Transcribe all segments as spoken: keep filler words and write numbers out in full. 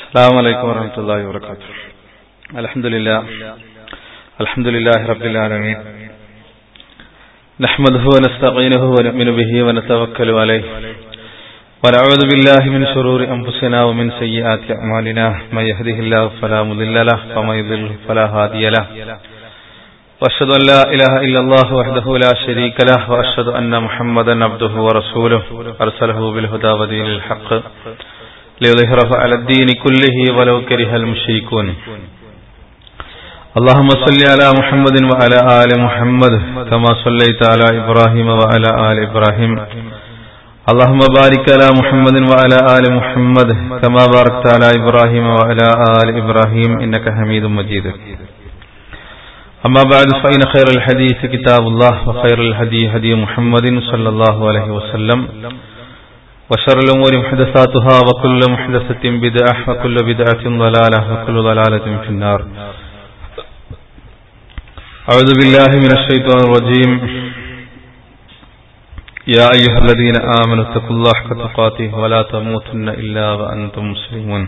السلام عليكم ورحمة الله وبركاته. الحمد لله الحمد لله رب العالمين نحمده ونستعينه ونؤمن به ونتوكل عليه ونعوذ بالله من شرور أنفسنا ومن سيئات أعمالنا من يهده الله فلا مضل له ومن يضلل فلا هادي له وأشهد أن لا إله إلا الله وحده لا شريك له وأشهد أن محمدا عبده ورسوله أرسله بالهدى ودين الحق ليظهره على الدين كله ولو كره المشركون. اللهم صل على محمد وعلى آل محمد كما صليت على إبراهيم وعلى آل إبراهيم. اللهم بارك على محمد وعلى آل محمد كما باركت على إبراهيم وعلى آل إبراهيم إنك حميد مجيد. أما بعد فإن خير الحديث كتاب الله وخير الهدي هدي محمد صلى الله عليه وسلم وشر الأمور محدثاتها وكل محدثة بدعة وكل بدعة ضلالة وكل ضلالة في النار. أعوذ بالله من الشيطان الرجيم. يا أيها الذين آمنوا اتقوا الله حق تقاته ولا تموتن إلا وأنتم مسلمون.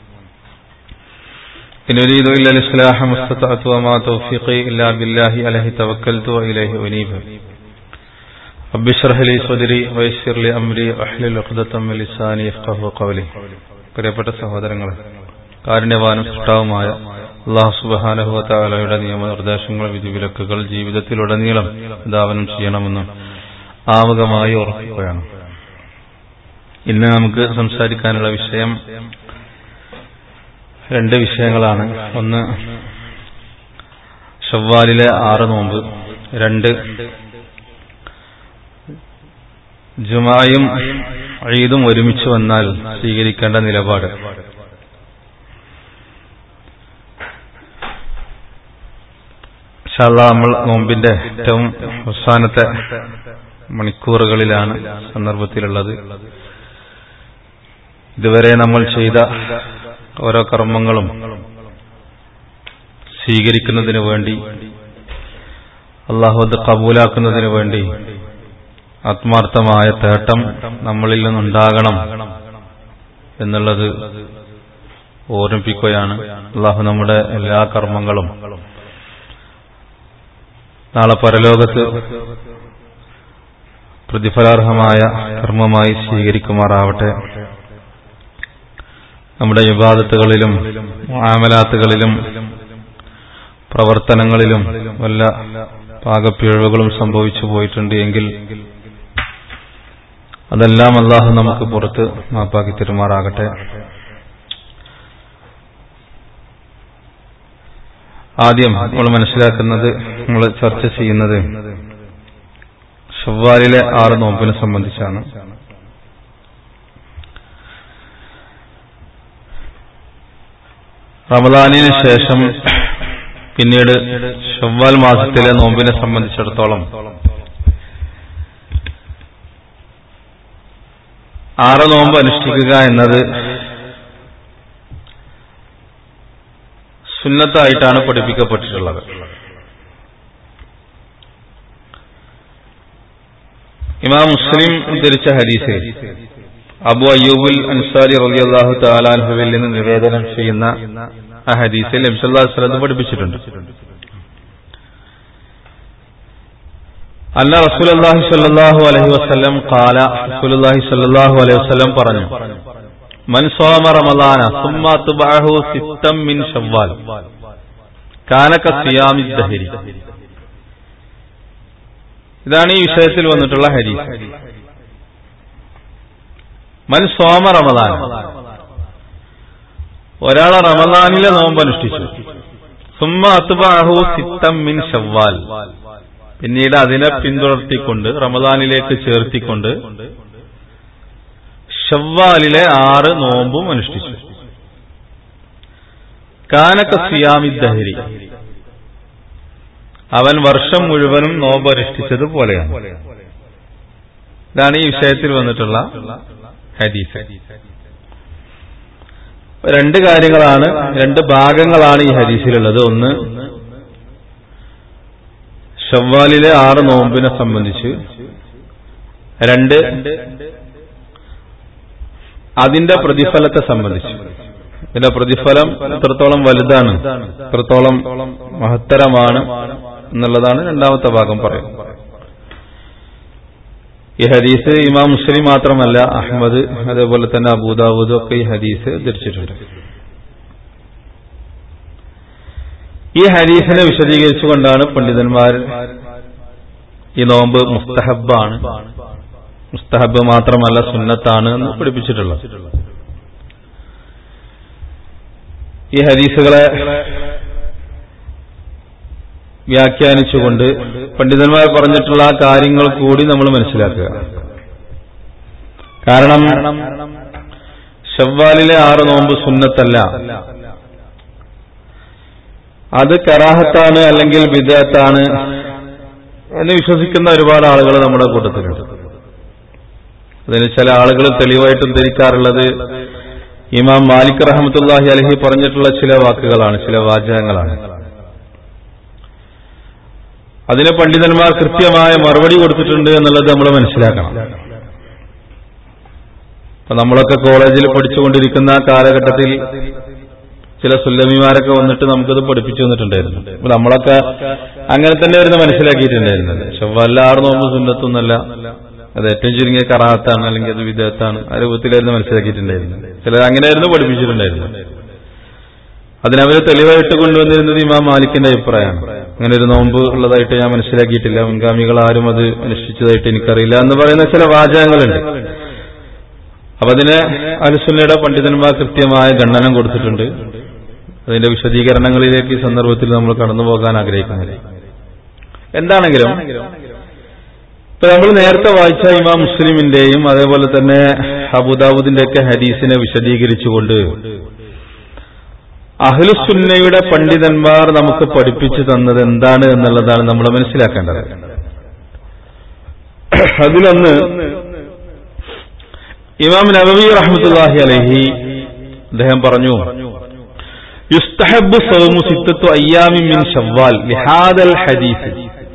إن أريد إلا الإصلاح ما استطعت وما توفيقي إلا بالله عليه توكلت وإليه أنيب. رب اشرح لي صدري ويسر لي أمري واحلل عقدة من لساني يفقهوا قولي. പ്രിയപ്പെട്ട സഹോദരങ്ങളെ, കാരുണ്യവാനും സൃഷ്ടാവുമായ അല്ലാഹു സുബ്ഹാനഹു വ തആലയുടെ നിയമനിർദ്ദേശങ്ങൾ വിധിവിലക്കുകൾ ജീവിതത്തിലുടനീളം ധാവനം ചെയ്യണമെന്ന് ആമുഖമായി ഓർക്കുകയാണ്. ഇന്ന് നമുക്ക് സംസാരിക്കാനുള്ള വിഷയം രണ്ട് വിഷയങ്ങളാണ്. ഒന്ന് ശവ്വാലിലെ ആറ് നോമ്പ്, രണ്ട് ജുമായും ഈദും ഒരുമിച്ച് വന്നാൽ സ്വീകരിക്കേണ്ട നിലപാട്. ഇൻഷാ അല്ലാഹ് നമ്മൾ നോമ്പിന്റെ ഏറ്റവും അവസാനത്തെ മണിക്കൂറുകളിലാണ് സന്ദർഭത്തിലുള്ളത്. ഇതുവരെ നമ്മൾ ചെയ്ത ഓരോ കർമ്മങ്ങളും സ്വീകരിക്കുന്നതിന് വേണ്ടി, അല്ലാഹു അത് കബൂലാക്കുന്നതിന് വേണ്ടി ആത്മാർത്ഥമായ തേട്ടം നമ്മളിൽ നിന്നുണ്ടാകണം എന്നുള്ളത് ഓർമ്മിപ്പിക്കുകയാണ്. അല്ലാഹു നമ്മുടെ എല്ലാ കർമ്മങ്ങളും നാളെ പരലോകത്ത് പ്രതിഫലാർഹമായ കർമ്മമായി സ്വീകരിക്കുമാറാവട്ടെ. നമ്മുടെ ഇബാദത്തുകളിലും മുആമലാത്തുകളിലും പ്രവർത്തനങ്ങളിലും വല്ല പാകപ്പിഴവുകളും സംഭവിച്ചു പോയിട്ടുണ്ട് എങ്കിൽ അതെല്ലാം അല്ലാഹു നമുക്ക് പുറത്ത് മാപ്പാക്കി തരുമാറാകട്ടെ. ആദ്യം നമ്മൾ മനസ്സിലാക്കുന്നത്, നമ്മൾ ചർച്ച ചെയ്യുന്നത് ശവ്വാലിലെ ആറ് നോമ്പിനെ സംബന്ധിച്ചാണ്. റമദാനിന് ശേഷം പിന്നീട് ശവ്വാൽ മാസത്തിലെ നോമ്പിനെ സംബന്ധിച്ചിടത്തോളം ആറ് നോമ്പ് അനുഷ്ഠിക്കുക എന്നത് സുന്നത്തായിട്ടാണ് പഠിപ്പിക്കപ്പെട്ടിട്ടുള്ളത്. ഇമാം മുസ്ലിം ഉദ്ധരിച്ച ഹദീസിൽ അബു അയ്യൂബുൽ അൻസാരി റളിയല്ലാഹു തആല അൻഹുവിൽ നിന്ന് നിവേദനം ചെയ്യുന്ന ആ ഹദീസിൽ നബി സല്ലല്ലാഹു അലൈഹി വസല്ലം പഠിപ്പിച്ചിട്ടുണ്ട്. അല്ല റസൂലുള്ളാഹി സ്വല്ലല്ലാഹു അലൈഹി വസല്ലം ഖാല, റസൂലുള്ളാഹി സ്വല്ലല്ലാഹു അലൈഹി വസല്ലം പറഞ്ഞു, മൻ സ്വമ റമളാന സുമ്മ തുബഅഹു സിത്തം മിൻ ശവ്വാൽ കാന കസിയാമി ദഹരി. ഇതാണ് ഈ വിഷയത്തിൽ വന്നിട്ടുള്ള ഹദീസ്. മൻ സ്വമ റമളാന, ഒരാൾ റമളാനിലെ നോമ്പ് അനുഷ്ഠിച്ചു, സുമ്മ തുബഅഹു സിത്തം മിൻ ശവ്വാൽ, പിന്നീട് അതിനെ പിന്തുടർത്തിക്കൊണ്ട് റമദാനിലേക്ക് ചേർത്തിക്കൊണ്ട് ശവ്വാലിലെ ആറ് നോമ്പും അനുഷ്ഠിച്ചു. കാനക സിയാമി ദഹരി, അവൻ വർഷം മുഴുവനും നോമ്പ് അനുഷ്ഠിച്ചതുപോലെയാണ്. ഇതാണ് ഈ വിഷയത്തിൽ വന്നിട്ടുള്ള ഹദീസ്. രണ്ട് കാര്യങ്ങളാണ്, രണ്ട് ഭാഗങ്ങളാണ് ഈ ഹദീസിലുള്ളത്. ഒന്ന് ശവ്വാലിലെ ആറ് നോമ്പിനെ സംബന്ധിച്ച്, രണ്ട് അതിന്റെ പ്രതിഫലത്തെ സംബന്ധിച്ച്. ഇതിന്റെ പ്രതിഫലം എത്രത്തോളം വലുതാണ്, എത്രത്തോളം മഹത്തരമാണ് എന്നുള്ളതാണ് രണ്ടാമത്തെ ഭാഗം പറയുന്നത്. ഈ ഹദീസ് ഇമാം മുസ്ലിം മാത്രമല്ല, അഹ്മദ് അതേപോലെ തന്നെ അബൂദാവൂദ് ഒക്കെ ഈ ഹദീസ് ധരിച്ചിട്ടുണ്ട്. ഈ ഹദീസിനെ വിശദീകരിച്ചുകൊണ്ടാണ് പണ്ഡിതന്മാർ ഈ നോമ്പ് മുസ്തഹബാണ്, മുസ്തഹബ് മാത്രമല്ല സുന്നത്താണ് എന്ന് പഠിപ്പിച്ചിട്ടുള്ളത്. ഈ ഹദീസുകളെ വ്യാഖ്യാനിച്ചുകൊണ്ട് പണ്ഡിതന്മാർ പറഞ്ഞിട്ടുള്ള ആ കാര്യങ്ങൾ കൂടി നമ്മൾ മനസ്സിലാക്കുക. കാരണം ശവ്വാലിലെ ആറ് നോമ്പ് സുന്നത്തല്ല, അത് കറാഹത്താണ് അല്ലെങ്കിൽ ബിദ്അത്താണ് എന്ന് വിശ്വസിക്കുന്ന ഒരുപാട് ആളുകൾ നമ്മുടെ കൂട്ടത്തിലുണ്ട്. അതിന് ചില ആളുകൾ തെളിവായിട്ടും ധരിക്കാറുള്ളത് ഇമാം മാലിക് റഹ്മത്തുള്ളാഹി അലൈഹി പറഞ്ഞിട്ടുള്ള ചില വാക്കുകളാണ്, ചില വാചകങ്ങളാണ്. അതിന് പണ്ഡിതന്മാർ കൃത്യമായ മറുപടി കൊടുത്തിട്ടുണ്ട് എന്നുള്ളത് നമ്മൾ മനസ്സിലാക്കണം. അപ്പൊ നമ്മളൊക്കെ കോളേജിൽ പഠിച്ചുകൊണ്ടിരിക്കുന്ന കാലഘട്ടത്തിൽ ചില സുല്ലമിമാരൊക്കെ വന്നിട്ട് നമുക്കത് പഠിപ്പിച്ചു വന്നിട്ടുണ്ടായിരുന്നു. അപ്പൊ നമ്മളൊക്കെ അങ്ങനെ തന്നെ വരുന്ന മനസ്സിലാക്കിയിട്ടുണ്ടായിരുന്നത്. ശവ്വാലിൽ ആറ് നോമ്പ് സുന്നത്തൊന്നല്ല, അത് ഏറ്റവും ചുരുങ്ങിയ കറാഹത്താണ് അല്ലെങ്കിൽ അത് വിദഅത്താണ്, ആ രൂപത്തിലായിരുന്നു മനസ്സിലാക്കിയിട്ടുണ്ടായിരുന്നത്. ചിലർ അങ്ങനെയായിരുന്നു പഠിപ്പിച്ചിട്ടുണ്ടായിരുന്നത്. അതിനവര് തെളിവായിട്ട് കൊണ്ടുവന്നിരുന്നത് ഇമാം മാലിക്കിന്റെ അഭിപ്രായമാണ്. അങ്ങനെ ഒരു നോമ്പ് ഉള്ളതായിട്ട് ഞാൻ മനസ്സിലാക്കിയിട്ടില്ല, മുൻഗാമികൾ ആരും അത് അനുഷ്ഠിച്ചതായിട്ട് എനിക്കറിയില്ല എന്ന് പറയുന്ന ചില വാചകങ്ങളുണ്ട്. അപ്പൊ അതിന് അഹ്ലുസുന്നയുടെ പണ്ഡിതന്മാർ കൃത്യമായ ഖണ്ഡനം കൊടുത്തിട്ടുണ്ട്. അതിന്റെ വിശദീകരണങ്ങളിലേക്ക് ഈ സന്ദർഭത്തിൽ നമ്മൾ കടന്നു പോകാൻ ആഗ്രഹിക്കുന്നില്ല. എന്താണെങ്കിലും ഇപ്പൊ നമ്മൾ നേരത്തെ വായിച്ച ഇമാം മുസ്ലിമിന്റെയും അതേപോലെ തന്നെ അബൂദാവൂദിന്റെയൊക്കെ ഹദീസിനെ വിശദീകരിച്ചുകൊണ്ട് അഹ്ലുസുന്നയുടെ പണ്ഡിതന്മാർ നമുക്ക് പഠിപ്പിച്ചു തന്നത് എന്താണ് എന്നുള്ളതാണ് നമ്മൾ മനസ്സിലാക്കേണ്ടത്. അതിലൊന്ന് ഇമാം നവവി റഹ്മത്തുള്ളാഹി അലൈഹി അദ്ദേഹം പറഞ്ഞു, യുസ്തഹബ്ബു സൗമു സിത്തത്തു അയ്യാമിൻ മിൻ ശവ്വാൽ ലിഹാദൽ ഹദീസ്.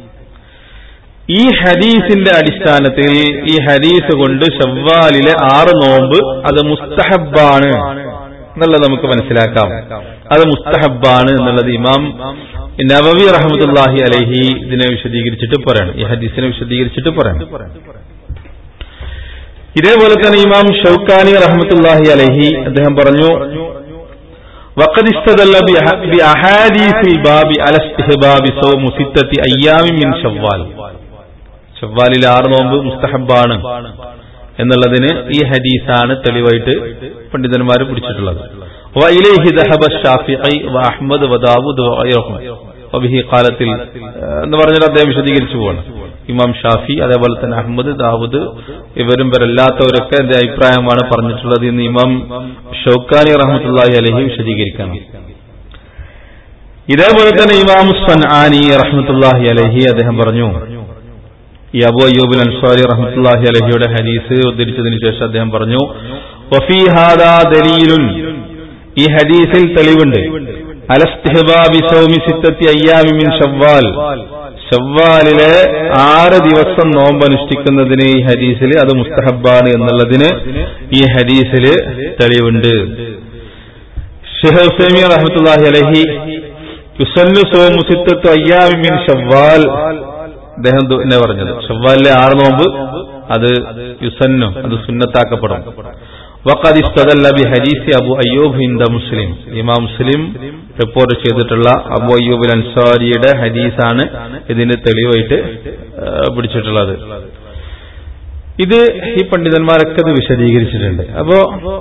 ഈ ഹദീസിന്റെ അടിസ്ഥാനത്തിൽ ഈ ഹദീസ് കൊണ്ട് ശവ്വാലിലെ ആറ് നോമ്പ് അത് മുസ്തഹബ്ബാണ് എന്നുള്ളത് നമുക്ക് മനസ്സിലാക്കാം. അത് മുസ്തഹബ്ബാണ് എന്നുള്ളത് ഇമാം നവവി റഹ്മത്തുള്ളാഹി അലൈഹി ഇതിനെ വിശദീകരിച്ചിട്ട് പറയണം, ഈ ഹദീസിനെ വിശദീകരിച്ചിട്ട് പറയണം. ഇതേപോലെ തന്നെ ഇമാം ഷൗക്കാനി റഹ്മത്തുള്ളാഹി അലൈഹി അദ്ദേഹം പറഞ്ഞു, വഖദ് ഇസ്തദല്ല ബി അഹാദീസിൽ ബാബി അല ഇസ്തിഹ്ബാബി സൗമു സിത്തത്തി അയ്യാമിൻ മിൻ ശവ്വാൽ. ശവ്വാലിൽ ആറ് നോമ്പ് മുസ്തഹബ്ബാണ് എന്നുള്ളതിന് ഈ ഹദീസാണ് തെളിവായിട്ട് പണ്ഡിതന്മാർ പിടിച്ചിട്ടുള്ളത്. വഇലൈഹി ദഹബ ശാഫിഈ വഅഹ്മദ് വദാവൂദ് വഗൈറുഹും വബിഹി ഖാലത്തിൽ എന്ന് പറഞ്ഞിട്ട് അദ്ദേഹം വിശദീകരിച്ചു പോവാണ്. ഇമാം ഷാഫി അതേപോലെ തന്നെ അഹ്മദ്, ദാവൂദ് ഇവരും വരല്ലാത്തവരൊക്കെ എന്റെ അഭിപ്രായമാണ് പറഞ്ഞിട്ടുള്ളത് എന്ന് ഇമാം ഷൗക്കാനി റഹ്മത്തുള്ളാഹി അലൈഹി വിശദീകരിക്കണം. ഇതേപോലെ തന്നെ ഇമാം സൻആനി റഹ്മത്തുള്ളാഹി അലൈഹി അദ്ദേഹം പറഞ്ഞു, ഈ അബൂ അയ്യൂബ് അൻസാരി റഹ്മത്തുള്ളാഹി അലൈഹിയുടെ ഹദീസ് ഉദ്ധരിച്ചതിന് ശേഷം അദ്ദേഹം പറഞ്ഞു, വഫീ ഹാദാ ദലീലുൻ, ഈ ഹദീസിൽ തെളിവുണ്ട്, അല ഇസ്തിഹ്ബാബി സൗമി സിത്തത്തി അയ്യാമി മിൻ ശവ്വാൽ, ശവ്വാലിലെ ആറ് ദിവസം നോമ്പ് അനുഷ്ഠിക്കുന്നതിന് ഈ ഹദീസിൽ അത് മുസ്തഹബ്ബാണ് എന്നുള്ളതിന് ഈ ഹദീസിൽ തെളിവുണ്ട്. ശൈഖ് ഉസൈമീൻ റഹ്മത്തുള്ളാഹി അലൈഹി യുസല്ലു സൗമു സിത്തത്തു അയ്യാമി മിൻ ശവ്വാൽ, അദ്ദേഹം എന്നെ പറഞ്ഞത് ശവ്വാലിലെ ആറ് നോമ്പ് അത് യുസന്നു, അത് സുന്നത്താക്കപ്പെടും. വഖദ് ഇസ്തദല്ല ബി ഹദീസ് അബൂ അയ്യൂബ് ഇൻദ മുസ്ലിം, ഇമാം മുസ്ലിം റിപ്പോർട്ട് ചെയ്തിട്ടുള്ള അബൂ അയ്യൂബ് അൻസാരിയുടെ ഹദീസാണ് ഇതിന് തെളിവായിട്ട് പിടിച്ചിട്ടുള്ളത്. ഇത് ഈ പണ്ഡിതന്മാരൊക്കെ ഇത് വിശദീകരിച്ചിട്ടുണ്ട്. അപ്പോ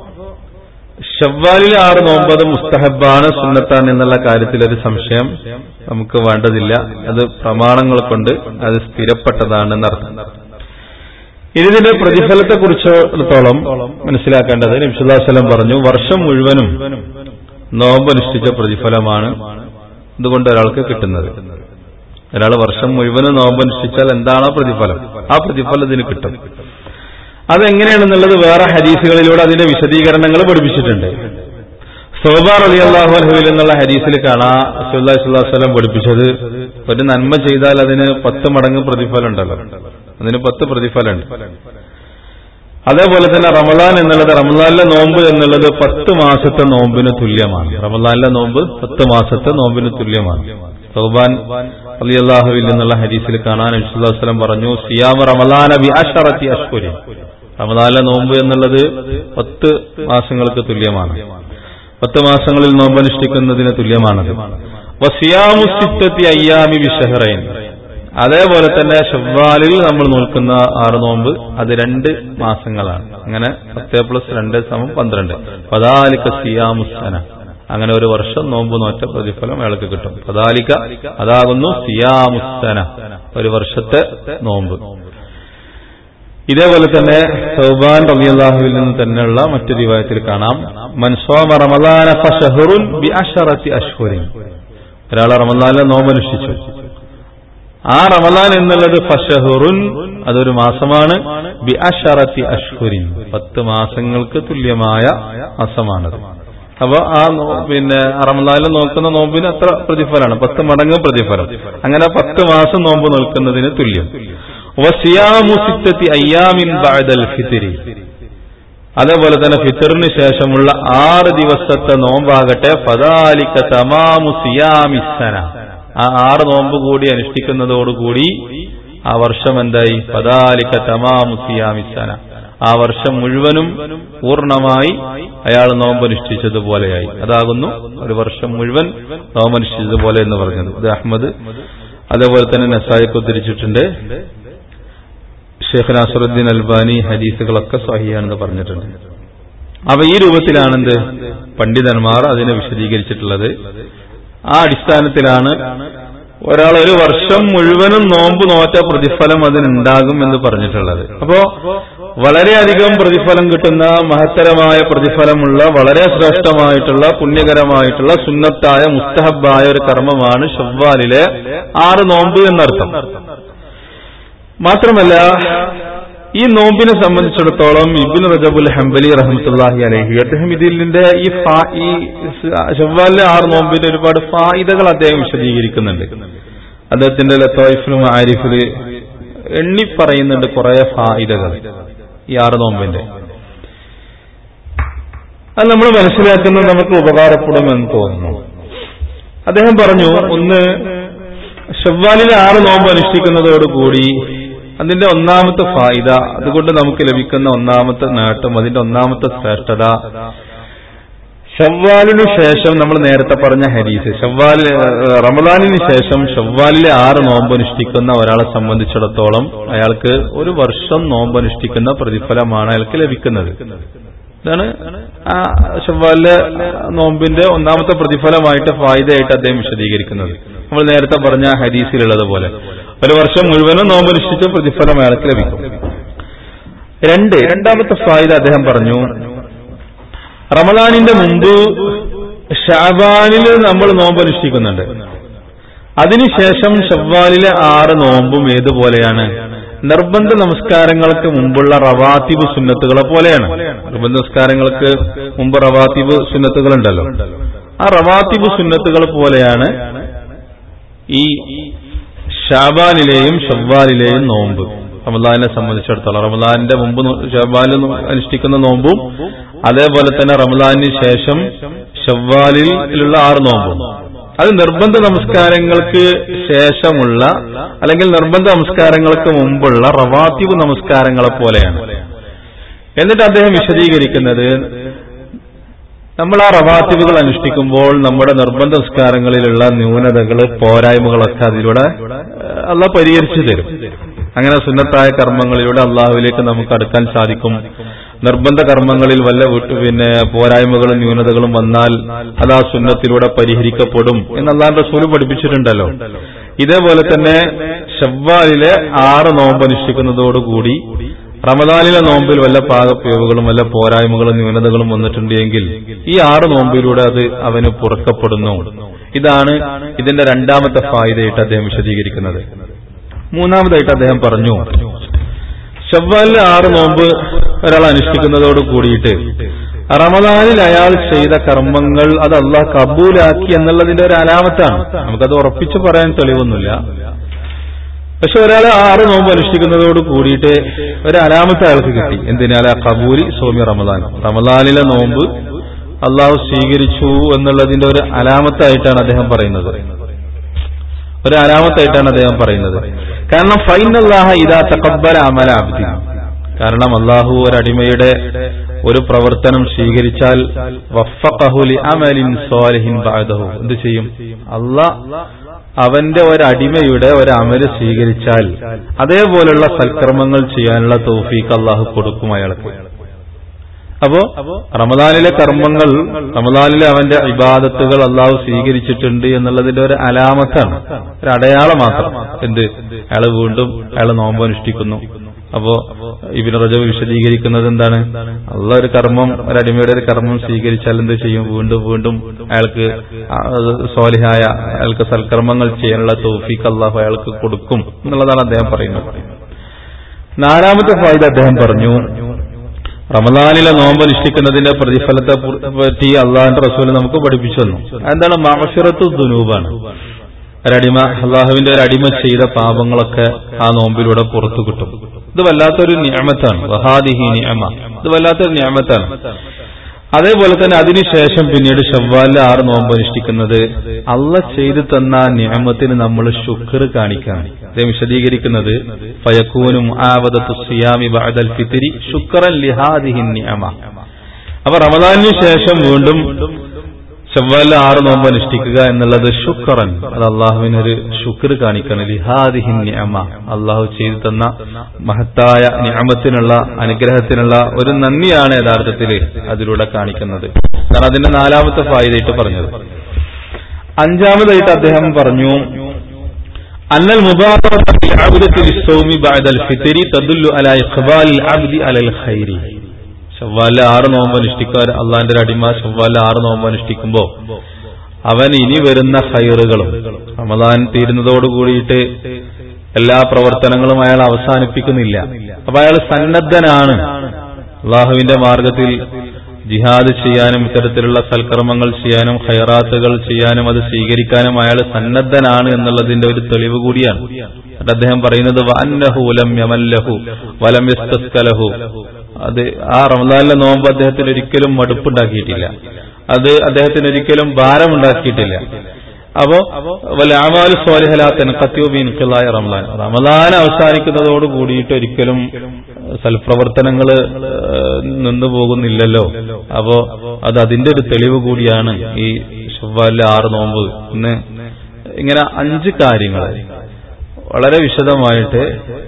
ശവ്വാലിലെ ആറ് നോമ്പ് അത് മുസ്തഹബ്ബാണ്, സുന്നത്താണ് എന്നുള്ള കാര്യത്തിൽ ഒരു സംശയം നമുക്ക് വേണ്ടതില്ല. അത് പ്രമാണങ്ങൾ കൊണ്ട് അത് സ്ഥിരപ്പെട്ടതാണെന്ന് അർത്ഥം. ഇതിന്റെ പ്രതിഫലത്തെ കുറിച്ചിടത്തോളം മനസ്സിലാക്കേണ്ടത് നബി സല്ലല്ലാഹു അലൈഹി വസല്ലം പറഞ്ഞു, വർഷം മുഴുവനും നോമ്പ് അനുഷ്ഠിച്ച പ്രതിഫലമാണ് ഇതുകൊണ്ട് ഒരാൾക്ക് കിട്ടുന്നത്. ഒരാൾ വർഷം മുഴുവനും നോമ്പ് അനുഷ്ഠിച്ചാൽ എന്താണോ പ്രതിഫലം, ആ പ്രതിഫലം ഇതിന് കിട്ടും. അതെങ്ങനെയാണെന്നുള്ളത് വേറെ ഹദീസുകളിലൂടെ അതിന്റെ വിശദീകരണങ്ങൾ പഠിപ്പിച്ചിട്ടുണ്ട്. സൗബാർ റളിയല്ലാഹു അൻഹുവിൽ എന്നുള്ള ഹദീസിൽ കാണാം റസൂലുള്ളാഹി സ്വല്ലല്ലാഹു അലൈഹി വസല്ലം പഠിപ്പിച്ചത്, ഒരു നന്മ ചെയ്താൽ അതിന് പത്ത് മടങ്ങ് പ്രതിഫലം ഉണ്ടല്ലോ, അതിന് പത്ത് പ്രതിഫലമുണ്ട്. അതേപോലെ തന്നെ റമദാൻ എന്നുള്ളത്, റമദാനിലെ നോമ്പ് എന്നുള്ളത് പത്ത് മാസത്തെ നോമ്പിന് തുല്യമാണ്. റമദാനിലെ നോമ്പ് പത്ത് മാസത്തെ നോമ്പിന് തുല്യമാണ്. സൗബാൻ റളിയല്ലാഹുവിൽ നിന്നുള്ള ഹദീസിൽ കാണാൻ നബി സല്ലല്ലാഹു അലൈഹി വസല്ലം പറഞ്ഞു, സിയാമ റമദാന ബി അശറത്തി അശ്ഹുരി, റമദാനിലെ നോമ്പ് എന്നുള്ളത് പത്ത് മാസങ്ങൾക്ക് തുല്യമാണ്. പത്ത് മാസങ്ങളിൽ നോമ്പനുഷ്ഠിക്കുന്നതിന് തുല്യമാണത്. വസിയാമു സിത്തത്തി അയ്യാമി ബിശഹറൈൻ, അതേപോലെ തന്നെ ശവ്വാലിൽ നമ്മൾ നോൽക്കുന്ന ആറ് നോമ്പ് അത് രണ്ട് മാസങ്ങളാണ്. അങ്ങനെ പത്ത് പ്ലസ് രണ്ട് സമം പന്ത്രണ്ട്. ഫദാലിക സിയാമുസ്സന, അങ്ങനെ ഒരു വർഷം നോമ്പ് നോറ്റ പ്രതിഫലം അയാൾക്ക് കിട്ടും. ഫദാലിക, അതാകുന്നു സിയാമുസ്സന, ഒരു വർഷത്തെ നോമ്പ്. ഇതേപോലെ തന്നെ സൗബാൻ റളിയല്ലാഹുവിൽ നിന്ന് തന്നെയുള്ള മറ്റു റിവായത്തിൽ കാണാം, മൻ സ്വമ റമളാന ഫശഹറുൻ ബിഅശറത്തി അശ്ഹുരിൻ, ഒരാൾ റമളാനിലെ നോമ്പനുഷ്ഠിച്ചു. ആ റമളാൻ എന്നുള്ളത് ഫശഹറുൻ, അതൊരു മാസമാണ്. ബിഅശറത്തി അശ്ഹുരിൻ, പത്ത് മാസങ്ങൾക്ക് തുല്യമായ മാസമാണത്. അപ്പൊ ആ പിന്നെ റമളാനിൽ നോക്കുന്ന നോമ്പിന് അത്ര പ്രതിഫലമാണ്, പത്ത് മടങ്ങ് പ്രതിഫലം. അങ്ങനെ പത്ത് മാസം നോമ്പ് നോൽക്കുന്നതിന് തുല്യം. വസിയാമു സിത്തത്തി അയ്യാമിൻ ബഅദൽ ഫിത്രി, അതേപോലെ തന്നെ ഫിത്റിന് ശേഷമുള്ള ആറ് ദിവസത്തെ നോമ്പാകട്ടെ ഫദാലിക തമാമു സിയാമിസ്സന, ആ ആറ് നോമ്പ് കൂടി അനുഷ്ഠിക്കുന്നതോടുകൂടി ആ വർഷം എന്തായി? ഫദാലിക തമാമു സിയാമിസ്സന, ആ വർഷം മുഴുവനും പൂർണ്ണമായി അയാൾ നോമ്പനുഷ്ഠിച്ചതുപോലെയായി. അതാകുന്നു ഒരു വർഷം മുഴുവൻ നോമ്പനുഷ്ഠിച്ചതുപോലെ എന്ന് പറഞ്ഞത്. ഇത് അഹ്മദ് അതേപോലെ തന്നെ നസായിക്ക് ഉദ്ധരിച്ചിട്ടുണ്ട്. ഷെയ്ഖ് നാസറുദ്ദീൻ അൽബാനി ഹദീസുകളൊക്കെ സ്വഹീഹാണെന്ന് പറഞ്ഞിട്ടുണ്ട്. അപ്പൊ ഈ രൂപത്തിലാണെന്ത് പണ്ഡിതന്മാർ അതിനെ വിശദീകരിച്ചിട്ടുള്ളത്. ആ അടിസ്ഥാനത്തിലാണ് ഒരാൾ ഒരു വർഷം മുഴുവനും നോമ്പ് നോറ്റ പ്രതിഫലം അതിനുണ്ടാകും എന്ന് പറഞ്ഞിട്ടുള്ളത്. അപ്പോ വളരെയധികം പ്രതിഫലം കിട്ടുന്ന മഹത്തരമായ പ്രതിഫലമുള്ള വളരെ ശ്രേഷ്ഠമായിട്ടുള്ള പുണ്യകരമായിട്ടുള്ള സുന്നത്തായ മുസ്തഹബായ ഒരു കർമ്മമാണ് ശവ്വാലിലെ ആറ് നോമ്പ് എന്നർത്ഥം. മാത്രമല്ല ഈ നോമ്പിനെ സംബന്ധിച്ചിടത്തോളം ഇബ്നു റജബുൽ ഹംബലി റഹ്മത്തുള്ളാഹി അലൈഹി അദ്ദേഹം ഇതിന്റെ ഈ ഈ ശവ്വാലിലെ ആറ് നോമ്പിന്റെ ഒരുപാട് ഫായിദകൾ അദ്ദേഹം വിശദീകരിക്കുന്നുണ്ട്. അദ്ദേഹത്തിന്റെ ലത്തായിഫുൽ മആരിഫിൽ എണ്ണി പറയുന്നുണ്ട് കുറെ ഫായിദകൾ ഈ ആറ് നോമ്പിന്റെ. അത് നമ്മൾ മനസ്സിലാക്കുന്നത് നമുക്ക് ഉപകാരപ്പെടുമെന്ന് തോന്നുന്നു. അദ്ദേഹം പറഞ്ഞു, ഒന്ന്, ശവ്വാലിലെ ആറ് നോമ്പ് അനുഷ്ഠിക്കുന്നതോടുകൂടി അതിന്റെ ഒന്നാമത്തെ ഫായിദ, അതുകൊണ്ട് നമുക്ക് ലഭിക്കുന്ന ഒന്നാമത്തെ നേട്ടം, അതിന്റെ ഒന്നാമത്തെ ശ്രേഷ്ഠത, ശവ്വാലിനു ശേഷം നമ്മൾ നേരത്തെ പറഞ്ഞ ഹദീസ്, ശവ്വാലിൽ റമദാനിന് ശേഷം ശവ്വാലിലെ ആറ് നോമ്പ് അനുഷ്ഠിക്കുന്ന ഒരാളെ സംബന്ധിച്ചിടത്തോളം അയാൾക്ക് ഒരു വർഷം നോമ്പ് അനുഷ്ഠിക്കുന്ന പ്രതിഫലമാണ് അയാൾക്ക് ലഭിക്കുന്നത്. ഇതാണ് ആ ശവ്വാലിലെ നോമ്പിന്റെ ഒന്നാമത്തെ പ്രതിഫലമായിട്ട് ഫായിദയായിട്ട് അദ്ദേഹം വിശദീകരിക്കുന്നത്. നമ്മൾ നേരത്തെ പറഞ്ഞ ഹദീസിലുള്ളതുപോലെ ഒരു വർഷം മുഴുവനും നോമ്പ് അനുഷ്ഠിച്ച പ്രതിഫലം അയാൾക്ക് ലഭിക്കും. രണ്ട് രണ്ടാമത്തെ ഫായിദ അദ്ദേഹം പറഞ്ഞു, റമദാനിന്റെ മുമ്പ് ശഅബാനിൽ നമ്മൾ നോമ്പ് അനുഷ്ഠിക്കുന്നുണ്ട്. അതിനുശേഷം ശവ്വാലിലെ ആറ് നോമ്പും ഏതുപോലെയാണ്? നിർബന്ധ നമസ്കാരങ്ങൾക്ക് മുമ്പുള്ള റവാത്തിബ് സുന്നത്തുകളെ പോലെയാണ്. നിർബന്ധ നമസ്കാരങ്ങൾക്ക് മുമ്പ് റവാത്തിബ് സുന്നത്തുകൾ ഉണ്ടല്ലോ, ആ റവാത്തിബ് സുന്നത്തുകൾ പോലെയാണ് ഈ ശഅബാനിലെയും ശവ്വാലിലെയും നോമ്പ്. റമദാനിനെ സംബന്ധിച്ചിടത്തോളം റമദാനിന്റെ മുമ്പ് ശവ്വാലിൽ അനുഷ്ഠിക്കുന്ന നോമ്പും അതേപോലെ തന്നെ റമദാനിന് ശേഷം ശവ്വാലിലുള്ള ആറ് നോമ്പും അത് നിർബന്ധ നമസ്കാരങ്ങൾക്ക് ശേഷമുള്ള അല്ലെങ്കിൽ നിർബന്ധ നമസ്കാരങ്ങൾക്ക് മുമ്പുള്ള റവാത്തിബ് നമസ്കാരങ്ങളെ പോലെയാണ്. എന്നിട്ട് അദ്ദേഹം വിശദീകരിക്കുന്നത്, നമ്മൾ ആ റവാത്തിബുകൾ അനുഷ്ഠിക്കുമ്പോൾ നമ്മുടെ നിർബന്ധ നമസ്കാരങ്ങളിലുള്ള ന്യൂനതകൾ, പോരായ്മകളൊക്കെ അതിലൂടെ അള്ളാഹ് പരിഹരിച്ചു തരും. അങ്ങനെ സുന്നത്തായ കർമ്മങ്ങളിലൂടെ അള്ളാഹുവിലേക്ക് നമുക്ക് അടുക്കാൻ സാധിക്കും. നിർബന്ധ കർമ്മങ്ങളിൽ വല്ല പിന്നെ പോരായ്മകളും ന്യൂനതകളും വന്നാൽ അത് ആ സുന്നത്തിലൂടെ പരിഹരിക്കപ്പെടും എന്ന് അള്ളാഹുവിന്റെ റസൂൽ പഠിപ്പിച്ചിട്ടുണ്ടല്ലോ. ഇതേപോലെ തന്നെ ശവ്വാലിലെ ആറ് നോമ്പ് അനുഷ്ഠിക്കുന്നതോടുകൂടി റമദാനിലെ നോമ്പിൽ വല്ല പാകപ്പിഴവുകളും വല്ല പോരായ്മകളും ന്യൂനതകളും വന്നിട്ടുണ്ട് എങ്കിൽ ഈ ആറ് നോമ്പിലൂടെ അത് അവന് പുറക്കപ്പെടുന്നു. ഇതാണ് ഇതിന്റെ രണ്ടാമത്തെ ഫായിദയായിട്ട് അദ്ദേഹം വിശദീകരിക്കുന്നത്. മൂന്നാമതായിട്ട് അദ്ദേഹം പറഞ്ഞു, ശവ്വാലിലെ ആറ് നോമ്പ് ഒരാൾ അനുഷ്ഠിക്കുന്നതോട് കൂടിയിട്ട് റമദാനിൽ അയാൾ ചെയ്ത കർമ്മങ്ങൾ അത് അള്ളാഹ് കബൂലാക്കി എന്നുള്ളതിന്റെ ഒരു അലാമത്താണ്. നമുക്കത് ഉറപ്പിച്ചു പറയാൻ തെളിവൊന്നുമില്ല. പക്ഷെ ഒരാൾ ആറ് നോമ്പ് അനുഷ്ഠിക്കുന്നതോട് കൂടിയിട്ട് ഒരു അലാമത്ത് അയാൾക്ക് കിട്ടി. എന്തിനാല ഖബൂലി സോമി റമദാൻ, റമദാനിലെ നോമ്പ് അള്ളാഹു സ്വീകരിച്ചു എന്നുള്ളതിന്റെ ഒരു അലാമത്തായിട്ടാണ് അദ്ദേഹം പറയുന്നത്. ഒരു അലാമത്തായിട്ടാണ് അദ്ദേഹം പറയുന്നത്. കാരണം ഫൈനല്ലാഹ ഇദാ തഖബ്ബല അമല അബ്ദി, കാരണം അള്ളാഹു ഒരടിമയുടെ ഒരു പ്രവർത്തനം സ്വീകരിച്ചാൽ വഫഖഹു ലിഅമലിൻ സ്വാലിഹിൻ ബഅദഹു, എന്ത് ചെയ്യും? അള്ളാഹ് അവന്റെ ഒരടിമയുടെ ഒരു അമല് സ്വീകരിച്ചാൽ അതേപോലുള്ള സൽക്കർമ്മങ്ങൾ ചെയ്യാനുള്ള തൗഫീഖ് അള്ളാഹു കൊടുക്കും അയാൾക്ക്. അപ്പോ റമദാനിലെ കർമ്മങ്ങൾ, റമദാനിലെ അവന്റെ ഇബാദത്തുകൾ അള്ളാഹു സ്വീകരിച്ചിട്ടുണ്ട് എന്നുള്ളതിന്റെ ഒരു അലാമത്താണ്, ഒരു അടയാളം മാത്രം. എന്ത്? അയാൾ വീണ്ടും അയാൾ നോമ്പ് അനുഷ്ഠിക്കുന്നു. അപ്പോ ഇബ്നു റജബ് വിശദീകരിക്കുന്നത് എന്താണ്? അള്ളാഹ് ഒരു കർമ്മം, ഒരടിമയുടെ ഒരു കർമ്മം സ്വീകരിച്ചാൽ എന്ത് ചെയ്യും? വീണ്ടും വീണ്ടും അയാൾക്ക് സ്വാലിഹായ, അയാൾക്ക് സൽക്കർമ്മങ്ങൾ ചെയ്യാനുള്ള തൗഫീഖ് അള്ളാഹു അയാൾക്ക് കൊടുക്കും എന്നുള്ളതാണ് അദ്ദേഹം പറയുന്നത്. നാലാമത്തെ ഫായിദ അദ്ദേഹം പറഞ്ഞു, റമദാനിലെ നോമ്പ് അനുഷ്ഠിക്കുന്നതിന്റെ പ്രതിഫലത്തെ പറ്റി അള്ളാഹുവിന്റെ റസൂൽ നമുക്ക് പഠിപ്പിച്ചു തന്നു. എന്താണ്? മഗ്ഫിറത്തു ദുനൂബാണ്. ഒരടിമ, അള്ളാഹുവിന്റെ ഒരു അടിമ ചെയ്ത പാപങ്ങളൊക്കെ ആ നോമ്പിലൂടെ പുറത്തു കിട്ടും. ഇത് വല്ലാത്തൊരു നിഅമത്താണ്. വഹാദിഹി നിഅമ, ഇത് വല്ലാത്തൊരു നിഅമത്താണ്. അതേപോലെ തന്നെ അതിനുശേഷം പിന്നീട് ശവ്വാലിലെ ആറ് നോമ്പ് അനുഷ്ഠിക്കുന്നത് അള്ളാഹ് ചെയ്തു തന്ന നിഅമത്തിന് നമ്മൾ ശുക്ർ കാണിക്കാണ്. അദ്ദേഹം വിശദീകരിക്കുന്നത് ഫയകൂനു മുആവദത്തു സിയാമി ബഅദൽ ഫിത്രി ശുക്റൻ ലിഹാദിഹി നിഅമ. അപ്പൊ റമദാനിന് ശേഷം വീണ്ടും ശവ്വാലിലെ ആറ് നോമ്പ് അനുഷ്ഠിക്കുക എന്നുള്ളത് ശുക്റൻ, അത് അള്ളാഹുവിനൊരു ശുക്ർ കാണിക്കണം. ലിഹാദിഹി നിഅമ, അള്ളാഹു ചെയ്തു തന്ന മഹത്തായ നിഅമത്തിനുള്ള, അനുഗ്രഹത്തിനുള്ള ഒരു നന്ദിയാണ് യഥാർത്ഥത്തിൽ അതിലൂടെ കാണിക്കുന്നത്. കാരണം അതിന്റെ നാലാമത്തെ ഫായിദയായിട്ട് പറഞ്ഞത്. അഞ്ചാമതായിട്ട് അദ്ദേഹം പറഞ്ഞു, അന്നൽ മുബാറക ഫിൽ അബ്ദി ലിസ്സൗമി ബഅദൽ ഫിത്രി തദുല്ലു അലാ ഇഖ്ബാലിൽ അബ്ദി അലൽ ഖൈരി. ശവ്വാലിലെ ആറ് നോമ്പ് അനുഷ്ഠിക്കാൻ അള്ളാന്റെ ഒരു അടിമ ശവ്വാലിലെ ആറ് നോമ്പ് അനുഷ്ഠിക്കുമ്പോ അവൻ ഇനി വരുന്ന ഖൈറുകളും, റമദാൻ തീരുന്നതോട് കൂടിയിട്ട് എല്ലാ പ്രവർത്തനങ്ങളും അയാൾ അവസാനിപ്പിക്കുന്നില്ല. അപ്പൊ അയാൾ സന്നദ്ധനാണ് അള്ളാഹുവിന്റെ മാർഗത്തിൽ ജിഹാദ് ചെയ്യാനും ഇത്തരത്തിലുള്ള സൽക്കർമ്മങ്ങൾ ചെയ്യാനും ഖൈറാത്തുകൾ ചെയ്യാനും അത് സ്വീകരിക്കാനും അയാൾ സന്നദ്ധനാണ് എന്നുള്ളതിന്റെ ഒരു തെളിവ് കൂടിയാണ്. അദ്ദേഹം പറയുന്നത് വഅന്നഹു ലം യമല്ലഹു വലം യസ്തസ്കലഹു, അത് ആ റമദാനിലെ നോമ്പ് അദ്ദേഹത്തിന് ഒരിക്കലും മടുപ്പുണ്ടാക്കിയിട്ടില്ല, അത് അദ്ദേഹത്തിന് ഒരിക്കലും ഭാരമുണ്ടാക്കിയിട്ടില്ല. അപ്പോ വൽഅമാലു സ്വാലിഹലാ തൻഖതിഉ ബിൻഖിലാഇ റമദാൻ, റമദാൻ അവസാനിക്കുന്നതോട് കൂടിയിട്ട് ഒരിക്കലും സൽപ്രവർത്തനങ്ങൾ നിന്നു പോകുന്നില്ലല്ലോ. അപ്പോ അത് അതിന്റെ ഒരു തെളിവ് കൂടിയാണ് ഈ ശവ്വാലിലെ ആറ് നോമ്പ്. ഇന്ന് ഇങ്ങനെ അഞ്ച് കാര്യങ്ങൾ വളരെ വിശദമായിട്ട്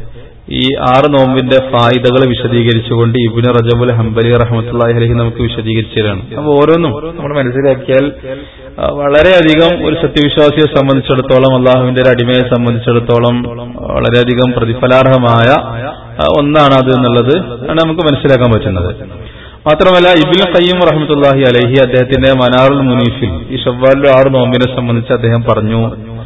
ഈ ആറ് നോമ്പിന്റെ ഫായിദകൾ വിശദീകരിച്ചുകൊണ്ട് ഇബ്നു റജബുൽ ഹംബലി റഹ്മത്തുള്ളാഹി അലൈഹി നമുക്ക് വിശദീകരിച്ചു തരാണ്. അപ്പൊ ഓരോന്നും നമ്മൾ മനസ്സിലാക്കിയാൽ വളരെയധികം ഒരു സത്യവിശ്വാസിയെ സംബന്ധിച്ചിടത്തോളം, അള്ളാഹുവിന്റെ ഒരു അടിമയെ സംബന്ധിച്ചിടത്തോളം വളരെയധികം പ്രതിഫലാർഹമായ ഒന്നാണ് അത് എന്നുള്ളത് ആണ് നമുക്ക് മനസ്സിലാക്കാൻ പറ്റുന്നത്. മാത്രമല്ല ഇബ്നുൽ ഖയ്യിം റഹ്മത്തുള്ളാഹി അലൈഹി അദ്ദേഹത്തിന്റെ മനാറുൽ മുനീഫിൽ ഈ ശവ്വാലിലെ ആറ് നോമ്പിനെ സംബന്ധിച്ച് അദ്ദേഹം പറഞ്ഞു,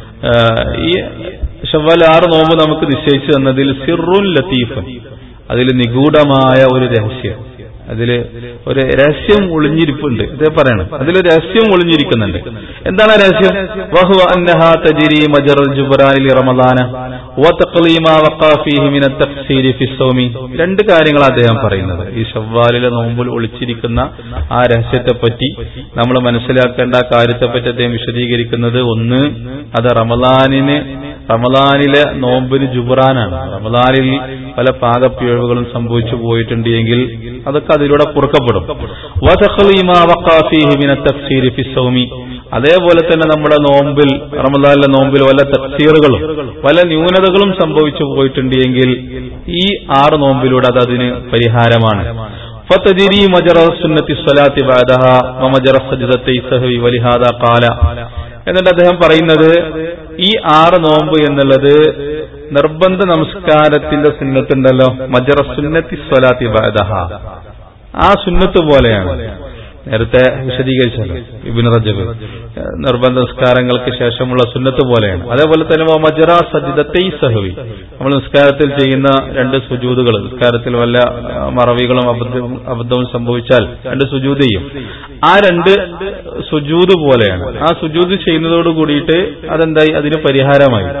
ഈ ശവ്വാൽ ആറ് നോമ്പ് നമുക്ക് നിശ്ചയിച്ചു തന്നതിൽ സിറുൻ ലത്തീഫൻ, അതിൽ നിഗൂഢമായ ഒരു രഹസ്യം, അതില് ഒരു രഹസ്യം ഒളിഞ്ഞിരിപ്പുണ്ട്. ഇതേ പറയണം, അതിലൊരു രഹസ്യം ഒളിഞ്ഞിരിക്കുന്നുണ്ട്. എന്താണ് രഹസ്യം? വഹുവ അന്നഹാ തജ്രി മജറൽ ജുബ്രാനി ലിറമദാന വതഖ്ലീ മാ വഖാ ഫീഹി മിന തഖ്സീരി ഫിസ്സൗമി. രണ്ട് കാര്യങ്ങൾ അദ്ദേഹം പറയുന്നത്. ഈ ശവ്വാലിലെ നോമ്പിൽ ഒളിച്ചിരിക്കുന്ന ആ രഹസ്യത്തെപ്പറ്റി, നമ്മൾ മനസ്സിലാക്കേണ്ട കാര്യത്തെപ്പറ്റി അദ്ദേഹം വിശദീകരിക്കുന്നത്, ഒന്ന്, അത് റമദാനിന് റമദാനിലെ നോമ്പിന് ജുബ്രാനാണ്. റമദാനിൽ പല പാകപ്പിഴവുകളും സംഭവിച്ചു പോയിട്ടുണ്ട് എങ്കിൽ അതൊക്കെ അതിലൂടെ പൊറുക്കപ്പെടും. വതഖ്ലീ മാ വഖാ ഫീഹി മിന തഖ്സീരി ഫിസ്സൗമി, അതേപോലെ തന്നെ നമ്മുടെ നോമ്പിൽ, റമദാനിലെ നോമ്പിൽ വല്ല തഖ്സീറുകളും വല്ല ന്യൂനതകളും സംഭവിച്ചു പോയിട്ടുണ്ട് എങ്കിൽ ഈ ആറ് നോമ്പിലൂടെ അത് അതിന് പരിഹാരമാണ്. ഫതജ്രി മജറ സുന്നത്തി സ്വലാത്തി ബഅദഹാ വമജറ സജ്ദത്തൈ സഹ്വി വലിഹാദാ ഖാല. എന്നിട്ട് അദ്ദേഹം പറയുന്നത്, ഈ ആറ് നോമ്പ് എന്നുള്ളത് നിർബന്ധ നമസ്കാരത്തിന്റെ സുന്നത്തുണ്ടല്ലോ, മജറ സുന്നത്തി സ്വലാത്തി ബഅദഹാ, ആ സുന്നത്ത് പോലെയാണ്. നേരത്തെ വിശദീകരിച്ചല്ലോ ഇബ്നു റജബ്, നിർബന്ധ നിസ്കാരങ്ങൾക്ക് ശേഷമുള്ള സുന്നത്ത് പോലെയാണ്. അതേപോലെ തന്നെ മജറ സജ്ദത്തൈ സഹ്വി, നമ്മൾ നിസ്കാരത്തിൽ ചെയ്യുന്ന രണ്ട് സുജൂദുകൾ, നിസ്കാരത്തിൽ വല്ല മറവികളും അബദ്ധവും അബദ്ധവും സംഭവിച്ചാൽ രണ്ട് സുജൂദ് ചെയ്യും, ആ രണ്ട് സുജൂദ് പോലെയാണ്. ആ സുജൂദ് ചെയ്യുന്നതോട് കൂടിയിട്ട് അതെന്തായി? അതിന് പരിഹാരമായി.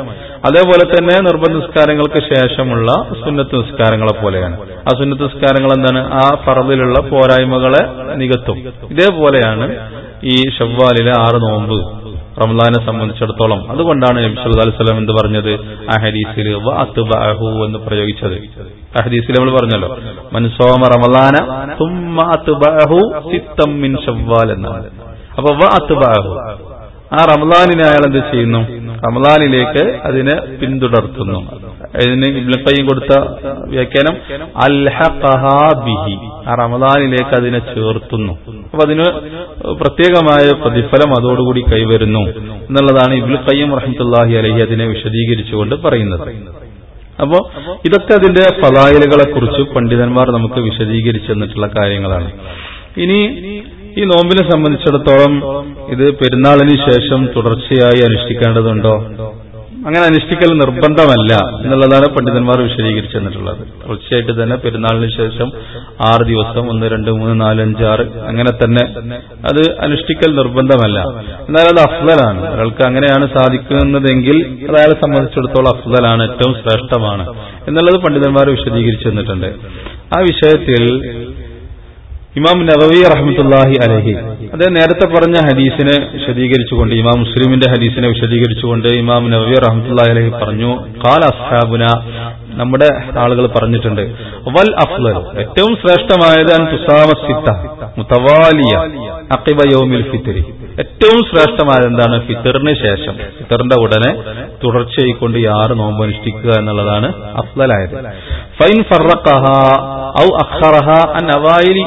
അതേപോലെ തന്നെ നിർബന്ധ നിസ്കാരങ്ങൾക്ക് ശേഷമുള്ള സുന്നത്ത് നിസ്കാരങ്ങളെ പോലെയാണ്. ആ സുന്നത്ത് നിസ്കാരങ്ങൾ എന്താണ്? ആ ഫർദിലുള്ള പോരായ്മകളെ നികത്തും. ഇതേപോലെയാണ് ഈ ശവ്വാലിലെ ആറ് നോമ്പ് റമദാനെ സംബന്ധിച്ചിടത്തോളം. അതുകൊണ്ടാണ് നബി സല്ലല്ലാഹു അലൈഹി വസല്ലം എന്ത് പറഞ്ഞത്? ആ ഹദീസിൽ വഅത്ബഅഹു എന്ന് പ്രയോഗിച്ചത്. ആ ഹദീസിൽ നമ്മൾ പറഞ്ഞല്ലോ, മൻ സോമ റമദാന സുമ്മ അത്ബഅഹു സിത്തം മിൻ ശവ്വാൽ എന്നാണ്. അപ്പൊ വഅത്ബഅഹു, ആ റമദാനിനെ അയാൾ എന്ത് ചെയ്യുന്നു? റമദാനിലേക്ക് അതിനെ പിന്തുടർത്തുന്നു. ഇതിന് ഇബ്നു ഖയ്യിം കൊടുത്ത വ്യാഖ്യാനം അൽഹഖഹാ ബിഹി, ആ റമദാനിലേക്ക് അതിനെ ചേർത്തുന്നു. അപ്പൊ അതിന് പ്രത്യേകമായ പ്രതിഫലം അതോടുകൂടി കൈവരുന്നു എന്നുള്ളതാണ് ഇബ്നു ഖയ്യിം റഹ്മത്തുള്ളാഹി അലൈഹി അതിനെ വിശദീകരിച്ചുകൊണ്ട് പറയുന്നത്. അപ്പോ ഇതൊക്കെ അതിന്റെ ഫളായിലുകളെ കുറിച്ച് പണ്ഡിതന്മാർ നമുക്ക് വിശദീകരിച്ചു തന്നിട്ടുള്ള കാര്യങ്ങളാണ്. ഇനി ഈ നോമ്പിനെ സംബന്ധിച്ചിടത്തോളം ഇത് പെരുന്നാളിന് ശേഷം തുടർച്ചയായി അനുഷ്ഠിക്കേണ്ടതുണ്ടോ? അങ്ങനെ അനുഷ്ഠിക്കൽ നിർബന്ധമല്ല എന്നുള്ളതാണ് പണ്ഡിതന്മാർ വിശദീകരിച്ചു തന്നിട്ടുള്ളത്. തുടർച്ചയായിട്ട് തന്നെ പെരുന്നാളിന് ശേഷം ആറ് ദിവസം, ഒന്ന് രണ്ട് മൂന്ന് നാല് അഞ്ച് ആറ് അങ്ങനെ തന്നെ അത് അനുഷ്ഠിക്കൽ നിർബന്ധമല്ല. എന്നാൽ അത് അഫ്ളലാണ്. ഒരാൾക്ക് അങ്ങനെയാണ് സാധിക്കുന്നതെങ്കിൽ അത് അയാളെ സംബന്ധിച്ചിടത്തോളം അഫ്ളലാണ്, ഏറ്റവും ശ്രേഷ്ഠമാണ് എന്നുള്ളത് പണ്ഡിതന്മാർ വിശദീകരിച്ചു തന്നിട്ടുണ്ട്. ആ വിഷയത്തിൽ ഇമാം നവവി റഹ്മത്തുള്ളാഹി അലൈഹി അദ്ദേഹം നേരത്തെ പറഞ്ഞ ഹദീസിനെ വിശദീകരിച്ചുകൊണ്ട്, ഇമാം മുസ്ലിമിന്റെ ഹദീസിനെ വിശദീകരിച്ചുകൊണ്ട് ഇമാം നവവി റഹ്മത്തുള്ളാഹി അലൈഹി പറഞ്ഞു, ഖാല അസ്ഹാബുന, നമ്മുടെ ആളുകൾ പറഞ്ഞിട്ടുണ്ട്, വൽ അഫ്ളൽ, ഏറ്റവും ശ്രേഷ്ഠമായത് അൻ തുസാമ സിത്ത മുതവാലിയ അഖിബ യൗമിൽ ഫിത്രി, ഏറ്റവും ശ്രേഷ്ഠമായത് എന്താണ്? ഫിത്തറിന് ശേഷം, ഫിത്തറിന്റെ ഉടനെ തുടർച്ചയായിക്കൊണ്ട് ഈ ആറ് നോമ്പ് അനുഷ്ഠിക്കുക എന്നുള്ളതാണ് അഫ്ളലായത്. ഫൈൻ ഫറഖഹ ഔ അഖറഹ അൻ അവൈലി